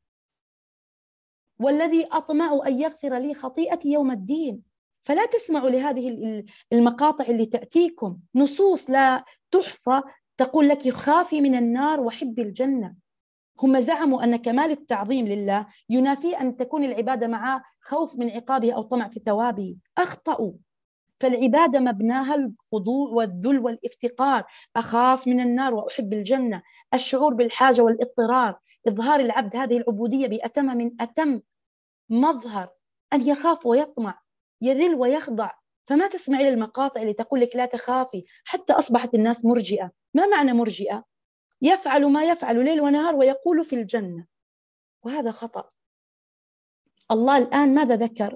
والذي أطمع أن يغفر لي خطيئتي يوم الدين. فلا تسمعوا لهذه المقاطع اللي تأتيكم نصوص لا تحصى تقول لك خافي من النار وحبي الجنة. هم زعموا أن كمال التعظيم لله ينافي أن تكون العبادة مع خوف من عقابه أو طمع في ثوابه. أخطأوا. فالعبادة مبناها الخضوع والذل والافتقار. أخاف من النار وأحب الجنة. الشعور بالحاجة والاضطرار. إظهار العبد هذه العبودية بأتم من أتم مظهر. أن يخاف ويطمع، يذل ويخضع. فما تسمع إلى المقاطع اللي تقول لك لا تخافي. حتى أصبحت الناس مرجئة. ما معنى مرجئة؟ يفعل ما يفعل ليل ونهار ويقول في الجنة، وهذا خطأ. الله الآن ماذا ذكر؟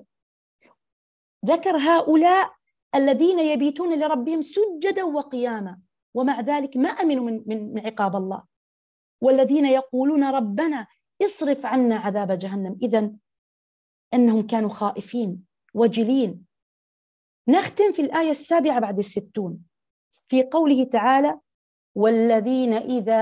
ذكر هؤلاء الذين يبيتون لربهم سجدا وقياما، ومع ذلك ما أمنوا من عقاب الله. والذين يقولون ربنا اصرف عنا عذاب جهنم، إذن أنهم كانوا خائفين وجلين. نختم في الآية 7 بعد 60 في قوله تعالى: والذين إذا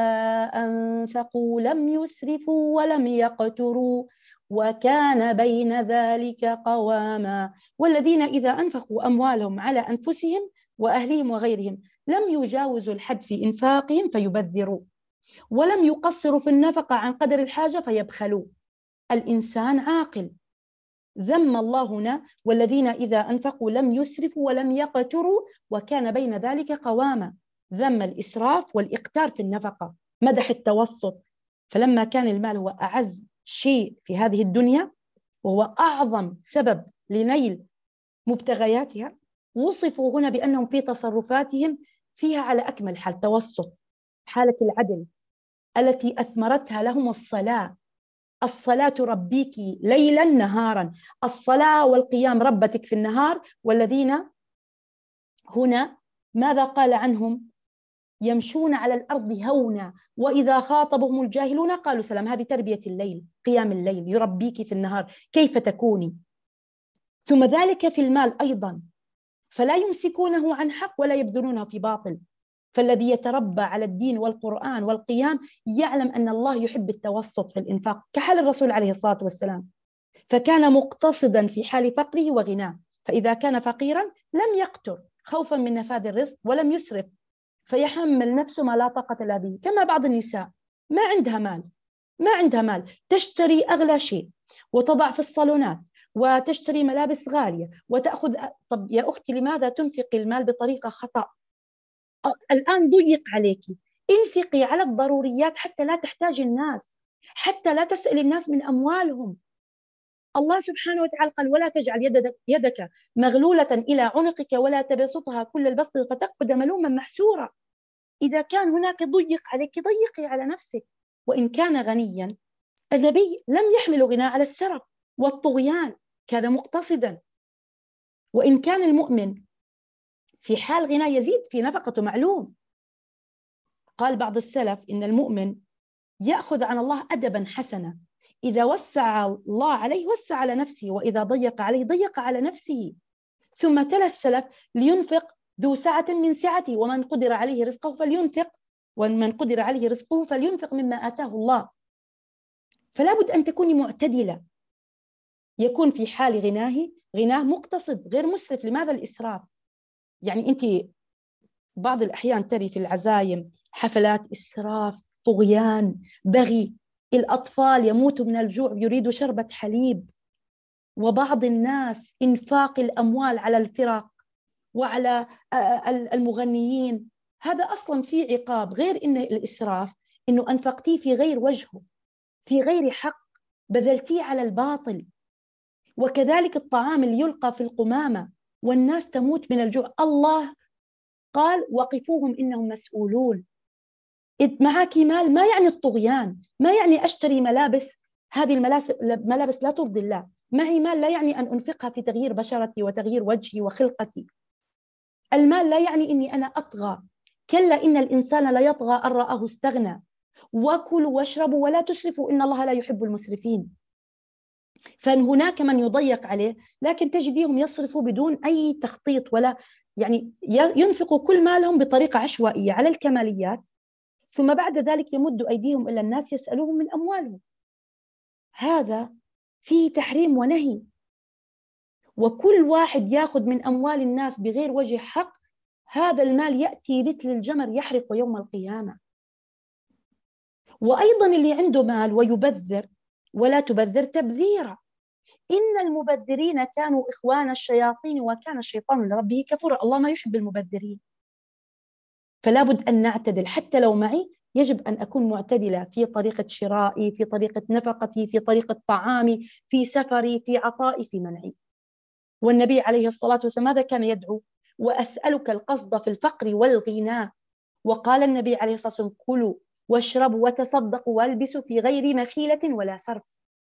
أنفقوا لم يسرفوا ولم يقتروا وكان بين ذلك قواما. والذين إذا أنفقوا أموالهم على أنفسهم وأهلهم وغيرهم لم يجاوزوا الحد في إنفاقهم فيبذروا، ولم يقصروا في النفقة عن قدر الحاجة فيبخلوا. الإنسان عاقل. ذم الله هنا والذين إذا أنفقوا لم يسرفوا ولم يقتروا وكان بين ذلك قواما. ذم الإسراف والإقتار في النفقة، مدح التوسط. فلما كان المال هو أعز شيء في هذه الدنيا وهو أعظم سبب لنيل مبتغياتها، وصفوا هنا بأنهم في تصرفاتهم فيها على أكمل حال توسط، حالة العدل التي أثمرتها لهم الصلاة. الصلاة تربيك ليلا نهارا، الصلاة والقيام ربتك في النهار. والذين هنا ماذا قال عنهم؟ يمشون على الأرض هونا وإذا خاطبهم الجاهلون قالوا سلام. هذه تربية الليل، قيام الليل يربيك في النهار كيف تكوني. ثم ذلك في المال أيضا، فلا يمسكونه عن حق ولا يبذلونه في باطل. فالذي يتربى على الدين والقرآن والقيام يعلم أن الله يحب التوسط في الإنفاق، كحال الرسول عليه الصلاة والسلام. فكان مقتصدا في حال فقره وغناه، فإذا كان فقيرا لم يقتر خوفا من نفاذ الرزق ولم يسرف فيحمل نفسه ما لا طاقة له به. كما بعض النساء ما عندها مال تشتري أغلى شيء وتضع في الصالونات وتشتري ملابس غالية وتأخذ. طب يا أختي لماذا تنفقي المال بطريقة خطأ؟ الآن ضيق عليك، انفقي على الضروريات حتى لا تحتاج الناس، حتى لا تسأل الناس من أموالهم. الله سبحانه وتعالى قال: ولا تجعل يدك مغلولة إلى عنقك ولا تبسطها كل البسط فتقعد ملوما محسورا. إذا كان هناك ضيق عليك ضيقي على نفسك. وإن كان غنيا، النبي لم يحمل غناء على السرف والطغيان، كان مقتصدا. وإن كان المؤمن في حال غنى يزيد في نفقته، معلوم. قال بعض السلف إن المؤمن يأخذ عن الله أدبا حسنا، إذا وسع الله عليه وسع على نفسه، وإذا ضيق عليه ضيق على نفسه. ثم تلا السلف: لينفق ذو سعة من سعته ومن قدر عليه رزقه فلينفق، ومن قدر عليه رزقه فلينفق مما آتاه الله. فلا بد أن تكوني معتدلة، يكون في حال غناه مقتصد غير مسرف. لماذا الإسراف؟ يعني أنت بعض الأحيان تري في العزايم حفلات إسراف، طغيان، بغي. الأطفال يموتوا من الجوع يريدوا شربة حليب. وبعض الناس إنفاق الأموال على الفرق وعلى المغنيين، هذا أصلا في عقاب. غير إن الإسراف إنه أنفقتيه في غير وجهه، في غير حق، بذلتيه على الباطل. وكذلك الطعام اللي يلقى في القمامة والناس تموت من الجوع. الله قال: وقفوهم إنهم مسؤولون. إذ معك مال ما يعني الطغيان، ما يعني أشتري ملابس، هذه الملابس لا ترضي الله. معي مال لا يعني أن أنفقها في تغيير بشرتي وتغيير وجهي وخلقتي. المال لا يعني إني أنا أطغى. كلا إن الإنسان لا يطغى أن رآه استغنى. وكلوا واشربوا ولا تسرفوا إن الله لا يحب المسرفين. فهناك من يضيق عليه، لكن تجديهم يصرفوا بدون أي تخطيط، ولا يعني ينفقوا كل مالهم بطريقة عشوائية على الكماليات، ثم بعد ذلك يمدوا أيديهم إلى الناس يسألوهم من أموالهم. هذا فيه تحريم ونهي. وكل واحد يأخذ من أموال الناس بغير وجه حق، هذا المال يأتي مثل الجمر يحرق يوم القيامة. وأيضا اللي عنده مال ويبذر: ولا تبذر تبذيرا إن المبذرين كانوا إخوان الشياطين وكان الشيطان لربه كفورا. الله ما يحب المبذرين. فلا بد أن نعتدل. حتى لو معي يجب أن أكون معتدلة في طريقة شرائي، في طريقة نفقتي، في طريقة طعامي، في سفري، في عطائي، في منعي. والنبي عليه الصلاة والسلام ماذا كان يدعو؟ وأسألك القصد في الفقر والغنى. وقال النبي عليه الصلاة والسلام: كلوا واشربوا وتصدقوا والبسوا في غير مخيلة ولا سرف.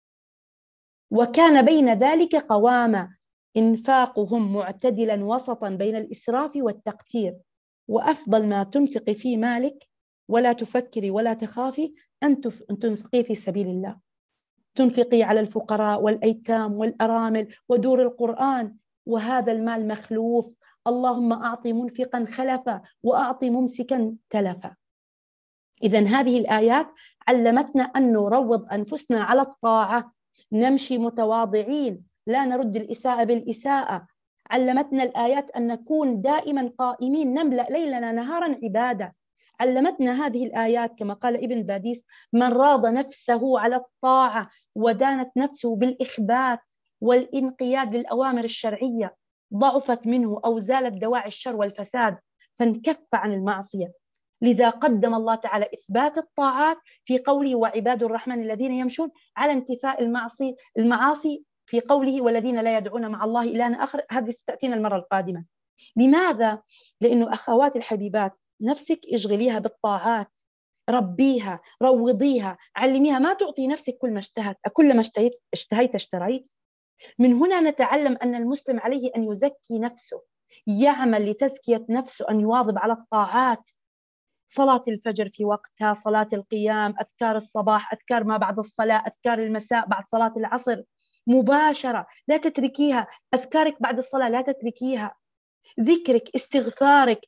وكان بين ذلك قواما، إنفاقهم معتدلا وسطا بين الإسراف والتقتير. وأفضل ما تنفقي في مالك ولا تفكري ولا تخافي أن تنفقي في سبيل الله، تنفقي على الفقراء والأيتام والأرامل ودور القرآن، وهذا المال مخلوف. اللهم أعطي منفقا خلفا وأعطي ممسكا تلفا. إذن هذه الآيات علمتنا أن نروض أنفسنا على الطاعة، نمشي متواضعين، لا نرد الإساءة بالإساءة. علمتنا الآيات أن نكون دائما قائمين، نملأ ليلنا نهارا عبادة. علمتنا هذه الآيات كما قال ابن باديس: من راض نفسه على الطاعة ودانت نفسه بالإخبات والإنقياد للأوامر الشرعية، ضعفت منه أو زالت دواعي الشر والفساد فانكف عن المعصية. لذا قدم الله تعالى إثبات الطاعات في قوله: وعباد الرحمن الذين يمشون، على انتفاء المعاصي في قوله: والذين لا يدعون مع الله إلها آخر. هذه ستأتينا المرة القادمة. لماذا؟ لأنه أخواتي الحبيبات، نفسك اشغليها بالطاعات، ربيها، روضيها، علميها. ما تعطي نفسك كل ما اشتهت، كل ما اشتهيت اشتريت. من هنا نتعلم أن المسلم عليه أن يزكي نفسه، يعمل لتزكية نفسه، أن يواظب على الطاعات. صلاة الفجر في وقتها، صلاة القيام، أذكار الصباح، أذكار ما بعد الصلاة، أذكار المساء بعد صلاة العصر مباشرة لا تتركيها. أذكارك بعد الصلاة لا تتركيها، ذكرك، استغفارك،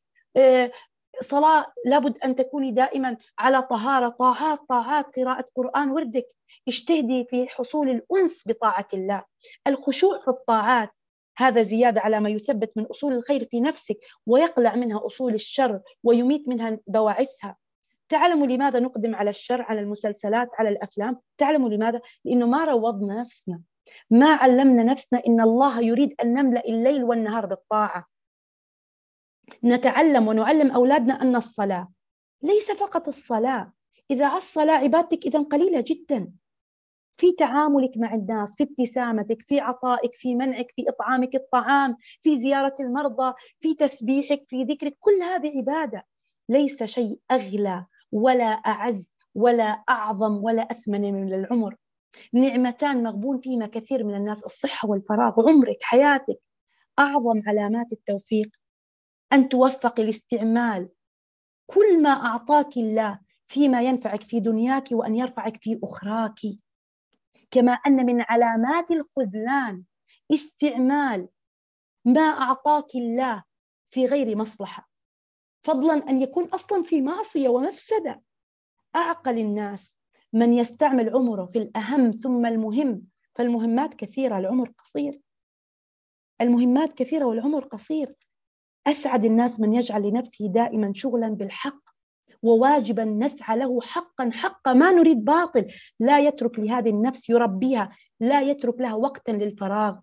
صلاة لابد أن تكوني دائما على طهارة. طاعات طاعات، قراءة قرآن، وردك. اجتهدي في حصول الأنس بطاعة الله. الخشوع في الطاعات هذا زيادة على ما يثبت من أصول الخير في نفسك ويقلع منها أصول الشر ويميت منها بواعثها. تعلموا لماذا نقدم على الشر، على المسلسلات، على الأفلام؟ تعلموا لماذا؟ لأنه ما روضنا نفسنا، ما علمنا نفسنا إن الله يريد أن نملأ الليل والنهار بالطاعة. نتعلم ونعلم أولادنا أن الصلاة ليس فقط الصلاة. إذا الصلاة عبادتك إذن قليلة جدا. في تعاملك مع الناس، في ابتسامتك، في عطائك، في منعك، في إطعامك الطعام، في زيارة المرضى، في تسبيحك، في ذكرك، كل هذه عبادة. ليس شيء أغلى ولا أعز ولا أعظم ولا أثمن من العمر. نعمتان مغبون فيهما كثير من الناس: الصحة والفراغ. عمرك، حياتك. أعظم علامات التوفيق أن توفق لاستعمال كل ما أعطاك الله فيما ينفعك في دنياك وأن يرفعك في أخراك. كما أن من علامات الخذلان استعمال ما أعطاك الله في غير مصلحة، فضلا أن يكون أصلا في معصية ومفسدة. أعقل الناس من يستعمل عمره في الأهم ثم المهم، فالمهمات كثيرة، العمر قصير. المهمات كثيرة والعمر قصير. أسعد الناس من يجعل لنفسه دائما شغلا بالحق وواجبا نسعى له حقا حقا، ما نريد باطل. لا يترك لهذه النفس يربيها، لا يترك لها وقتا للفراغ.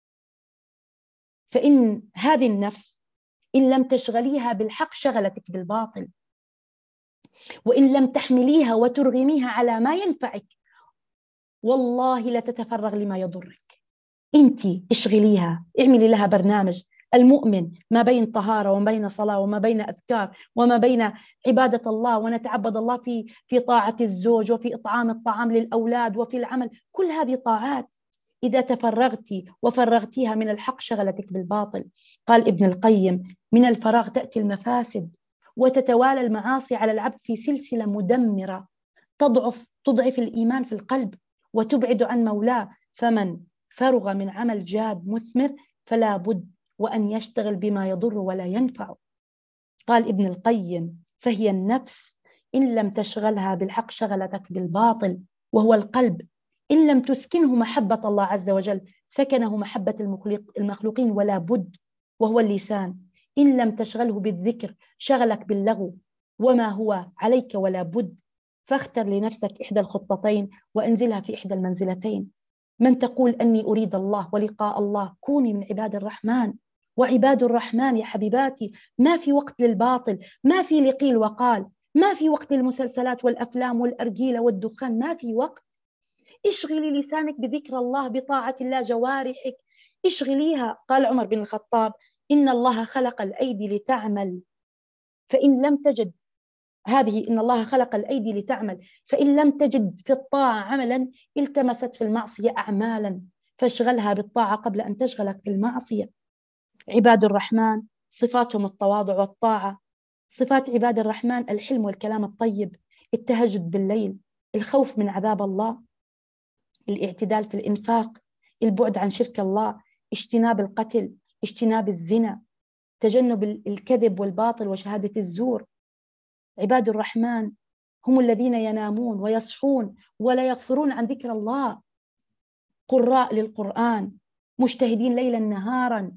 فإن هذه النفس إن لم تشغليها بالحق شغلتك بالباطل، وإن لم تحمليها وترغميها على ما ينفعك والله لا تتفرغ لما يضرك. أنت اشغليها، اعملي لها برنامج. المؤمن ما بين طهارة وما بين صلاة وما بين أذكار وما بين عبادة الله ونتعبد الله في طاعة الزوج وفي إطعام الطعام للأولاد وفي العمل، كل هذه طاعات. إذا تفرغتي وفرغتيها من الحق شغلتك بالباطل. قال ابن القيم: من الفراغ تأتي المفاسد وتتوالى المعاصي على العبد في سلسلة مدمرة تضعف الإيمان في القلب وتبعد عن مولاه. فمن فرغ من عمل جاد مثمر فلا بد وأن يشتغل بما يضر ولا ينفع. قال ابن القيم: فهي النفس إن لم تشغلها بالحق شغلتك بالباطل، وهو القلب. إن لم تسكنه محبة الله عز وجل سكنه محبة المخلوقين ولا بد، وهو اللسان. إن لم تشغله بالذكر شغلك باللغو وما هو عليك ولا بد. فاختر لنفسك إحدى الخطتين وانزلها في إحدى المنزلتين. من تقول أني أريد الله ولقاء الله، كوني من عباد الرحمن. وعباد الرحمن يا حبيباتي ما في وقت للباطل، ما في لقيل وقال. ما في وقت للمسلسلات والأفلام والأرجيلة والدخان، ما في وقت. اشغلي لسانك بذكر الله، بطاعة الله، جوارحك اشغليها. قال عمر بن الخطاب: إن الله خلق الأيدي لتعمل فإن لم تجد إن الله خلق الأيدي لتعمل فإن لم تجد في الطاعة عملا التمست في المعصية أعمالا، فاشغلها بالطاعة قبل أن تشغلك في المعصية. عباد الرحمن صفاتهم التواضع والطاعة. صفات عباد الرحمن: الحلم والكلام الطيب، التهجد بالليل، الخوف من عذاب الله، الاعتدال في الإنفاق، البعد عن شرك الله، اجتناب القتل، اجتناب الزنا، تجنب الكذب والباطل وشهادة الزور. عباد الرحمن هم الذين ينامون ويصحون ولا يغفرون عن ذكر الله، قراء للقرآن، مجتهدين ليلا نهارا،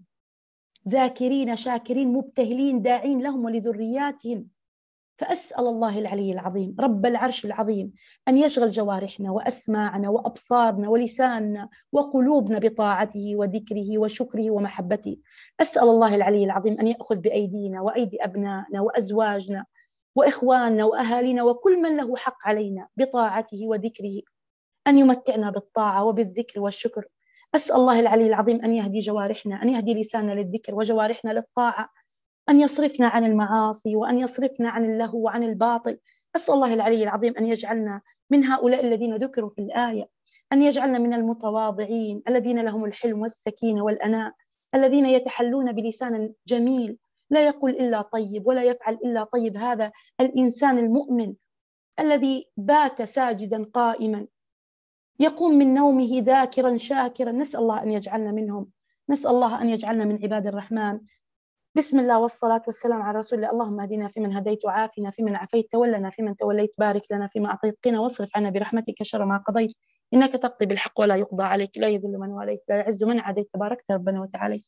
ذاكرين شاكرين مبتهلين داعين لهم ولذرياتهم. فأسأل الله العلي العظيم رب العرش العظيم أن يشغل جوارحنا وأسماعنا وأبصارنا ولساننا وقلوبنا بطاعته وذكره وشكره ومحبته. أسأل الله العلي العظيم أن يأخذ بأيدينا وأيدي أبنائنا وأزواجنا وإخواننا وأهالينا وكل من له حق علينا بطاعته وذكره، أن يمتعنا بالطاعة وبالذكر والشكر. أسأل الله العلي العظيم أن يهدي جوارحنا، أن يهدي لساننا للذكر وجوارحنا للطاعة، أن يصرفنا عن المعاصي وأن يصرفنا عن اللهو وعن الباطل. أسأل الله العلي العظيم أن يجعلنا من هؤلاء الذين ذكروا في الآية، أن يجعلنا من المتواضعين الذين لهم الحلم والسكينة والأناء، الذين يتحلون بلسان جميل لا يقول إلا طيب ولا يفعل إلا طيب. هذا الإنسان المؤمن الذي بات ساجدا قائما يقوم من نومه ذاكرا شاكرا. نسأل الله أن يجعلنا منهم، نسأل الله أن يجعلنا من عباد الرحمن. بسم الله والصلاة والسلام على رسول الله. اللهم اهدنا فيمن هديت وعافنا فيمن عافيت تولنا فيمن توليت بارك لنا فيما أعطيت قنا واصرف عنا برحمتك شر ما قضيت إنك تقضي بالحق ولا يقضى عليك لا يذل من واليت لا يعز من عاديت تباركت ربنا وتعالى.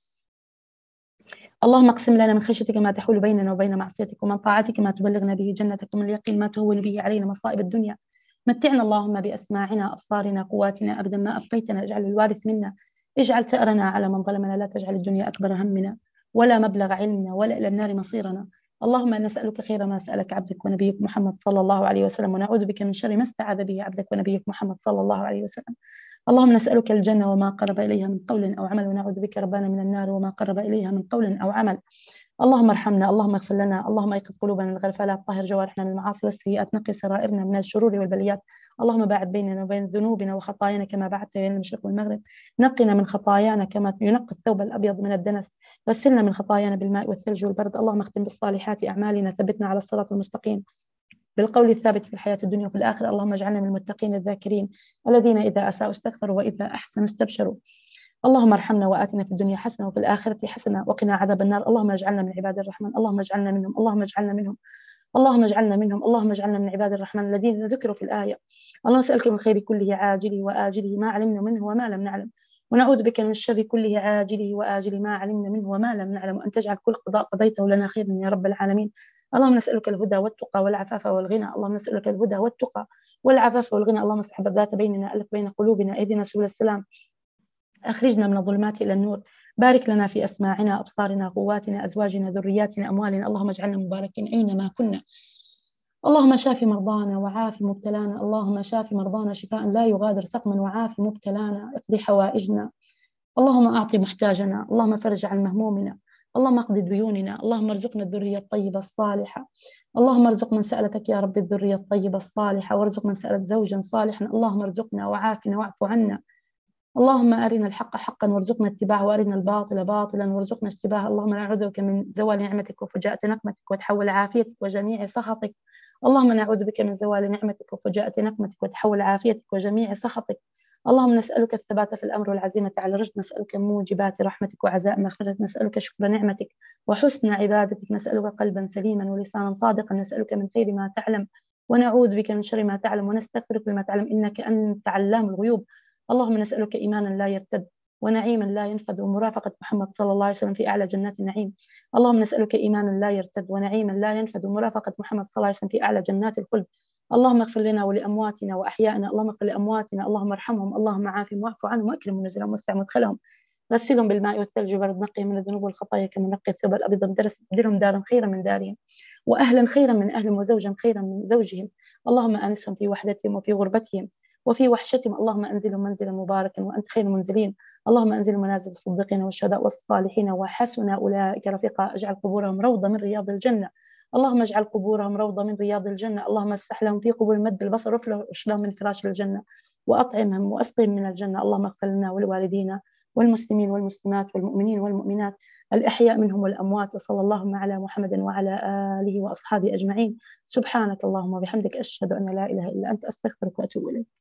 اللهم اقسم لنا من خشيتك ما تحول بيننا وبين معصيتك ومن طاعتك ما تبلغنا به جنتك ومن اليقين ما تهون به علينا مصائب الدنيا. متعنا اللهم بأسماعنا أبصارنا قواتنا أبدا ما أبقيتنا، اجعل الوارث منا، اجعل ثأرنا على من ظلمنا، لا تجعل الدنيا أكبر همنا ولا مبلغ علمنا ولا إلى النار مصيرنا. اللهم نسألك خير ما سألك عبدك ونبيك محمد صلى الله عليه وسلم، ونعوذ بك من شر ما استعاذ به عبدك ونبيك محمد صلى الله عليه وسلم. اللهم نسألك الجنة وما قرب إليها من قول أو عمل، ونعوذ بك ربنا من النار وما قرب إليها من قول أو عمل. اللهم ارحمنا، اللهم اغفر لنا، اللهم ايقظ قلوبنا من الغفلات، طهر جوارحنا من المعاصي والسيئات، نقي سرائرنا من الشرور والبليات. اللهم باعد بيننا وبين ذنوبنا وخطايانا كما بعدت بين المشرق والمغرب. نقنا من خطايانا كما ينقى الثوب الأبيض من الدنس. غسلنا من خطايانا بالماء والثلج والبرد. اللهم اختم بالصالحات أعمالنا، ثبتنا على الصراط المستقيم بالقول الثابت في الحياة الدنيا وفي الآخرة. اللهم اجعلنا من المتقين الذاكرين الذين إذا أساءوا استغفروا وإذا أحسنوا استبشروا. اللهم ارحمنا وآتنا في الدنيا حسنة وفي الآخرة حسنة وقنا عذاب النار. اللهم اجعلنا من عباد الرحمن، اللهم اجعلنا منهم، اللهم اجعلنا منهم، اللهم اجعلنا منهم، اللهم اجعلنا من عباد الرحمن الذين ذكروا في الآية. اللهم نسألك من خير كله عاجله وآجله ما علمنا منه وما لم نعلم، ونعوذ بك من الشر كله عاجله وآجله ما علمنا منه وما لم نعلم، وأن تجعل كل قضاء قضيته لنا خيرا يا رب العالمين. اللهم نسألك الهدى والتقى والعفاف والغنى، اللهم نسألك الهدى والتقى والعفاف والغنى. اللهم اصلح ذات بيننا، ألف بين قلوبنا، اهدنا سبل السلام، أخرجنا من الظلمات إلى النور. بارك لنا في أسماعنا أبصارنا قواتنا أزواجنا ذرياتنا أموالنا. اللهم اجعلنا مباركين أينما كنا. اللهم شاف مرضانا وعاف مبتلانا، اللهم شاف مرضانا شفاء لا يغادر سقما وعاف مبتلانا. اقضي حوائجنا، اللهم أعطي محتاجنا، اللهم فرج عن مهمومنا، اللهم اقضي ديوننا. اللهم ارزقنا الذرية الطيبة الصالحة، اللهم ارزق من سألتك يا رب الذرية الطيبة الصالحة، وارزق من سألت زوجا صالحا. اللهم ارزقنا وعافنا واعف عنا. اللهم أرنا الحق حقا وارزقنا اتباعه، وأرنا الباطل باطلا وارزقنا اجتنابه. اللهم نعوذ بك من زوال نعمتك وفجاءة نقمتك وتحول عافيتك وجميع سخطك. اللهم نعوذ بك من زوال نعمتك وفجاءة نقمتك وتحول عافيتك وجميع سخطك. اللهم نسألك الثبات في الأمر والعزيمة على الرشد، نسألك موجبات رحمتك وعزائم مغفرتك، نسألك شكر نعمتك وحسن عبادتك، نسألك قلبا سليما ولسانا صادقا، نسألك من خير ما تعلم ونعوذ بك من شر ما تعلم ونستغفرك لما تعلم إنك أنت علام الغيوب. اللهم نسألك إيمانا لا يرتد ونعيما لا ينفد ومرافقة محمد صلى الله عليه وسلم في أعلى جنات النعيم. اللهم نسألك إيمانا لا يرتد ونعيما لا ينفد ومرافقة محمد صلى الله عليه وسلم في أعلى جنات الخلد. اللهم اغفر لنا ولأمواتنا وأحيائنا، اللهم اغفر لأمواتنا، اللهم ارحمهم، اللهم عافهم واعف عنهم وأكرم نزلهم ووسع مدخلهم، غسلهم بالماء والثلج وبرد، نقهم من الذنوب والخطايا كما نقي الثوب الأبيض، بدلهم دارا خيرا من دارهم. وأهلا خيرا من أهلهم وزوجا خيرا من زوجهم. اللهم آنسهم في وحدتهم وفي غربتهم وفي وحشتهم. اللهم أنزلهم منزلا مباركا وأنت خير المنزلين. اللهم أنزل منازل الصديقين والشهداء والصالحين وحسن أولئك رفيقا. اجعل قبورهم روضة من رياض الجنة. اللهم اجعل قبورهم روضة من رياض الجنة. اللهم افسح لهم في قبور مد البصر وافرش لهم من فراش الجنة وأطعمهم وأسقهم من الجنة. اللهم اغفر لنا ولوالدينا والمسلمين والمسلمات والمؤمنين والمؤمنات الأحياء منهم والأموات. وصلى اللهم على محمد وعلى آله وأصحابه أجمعين. سبحانك اللهم وبحمدك، أشهد أن لا إله إلا أنت، أستغفرك وأتوب إليك.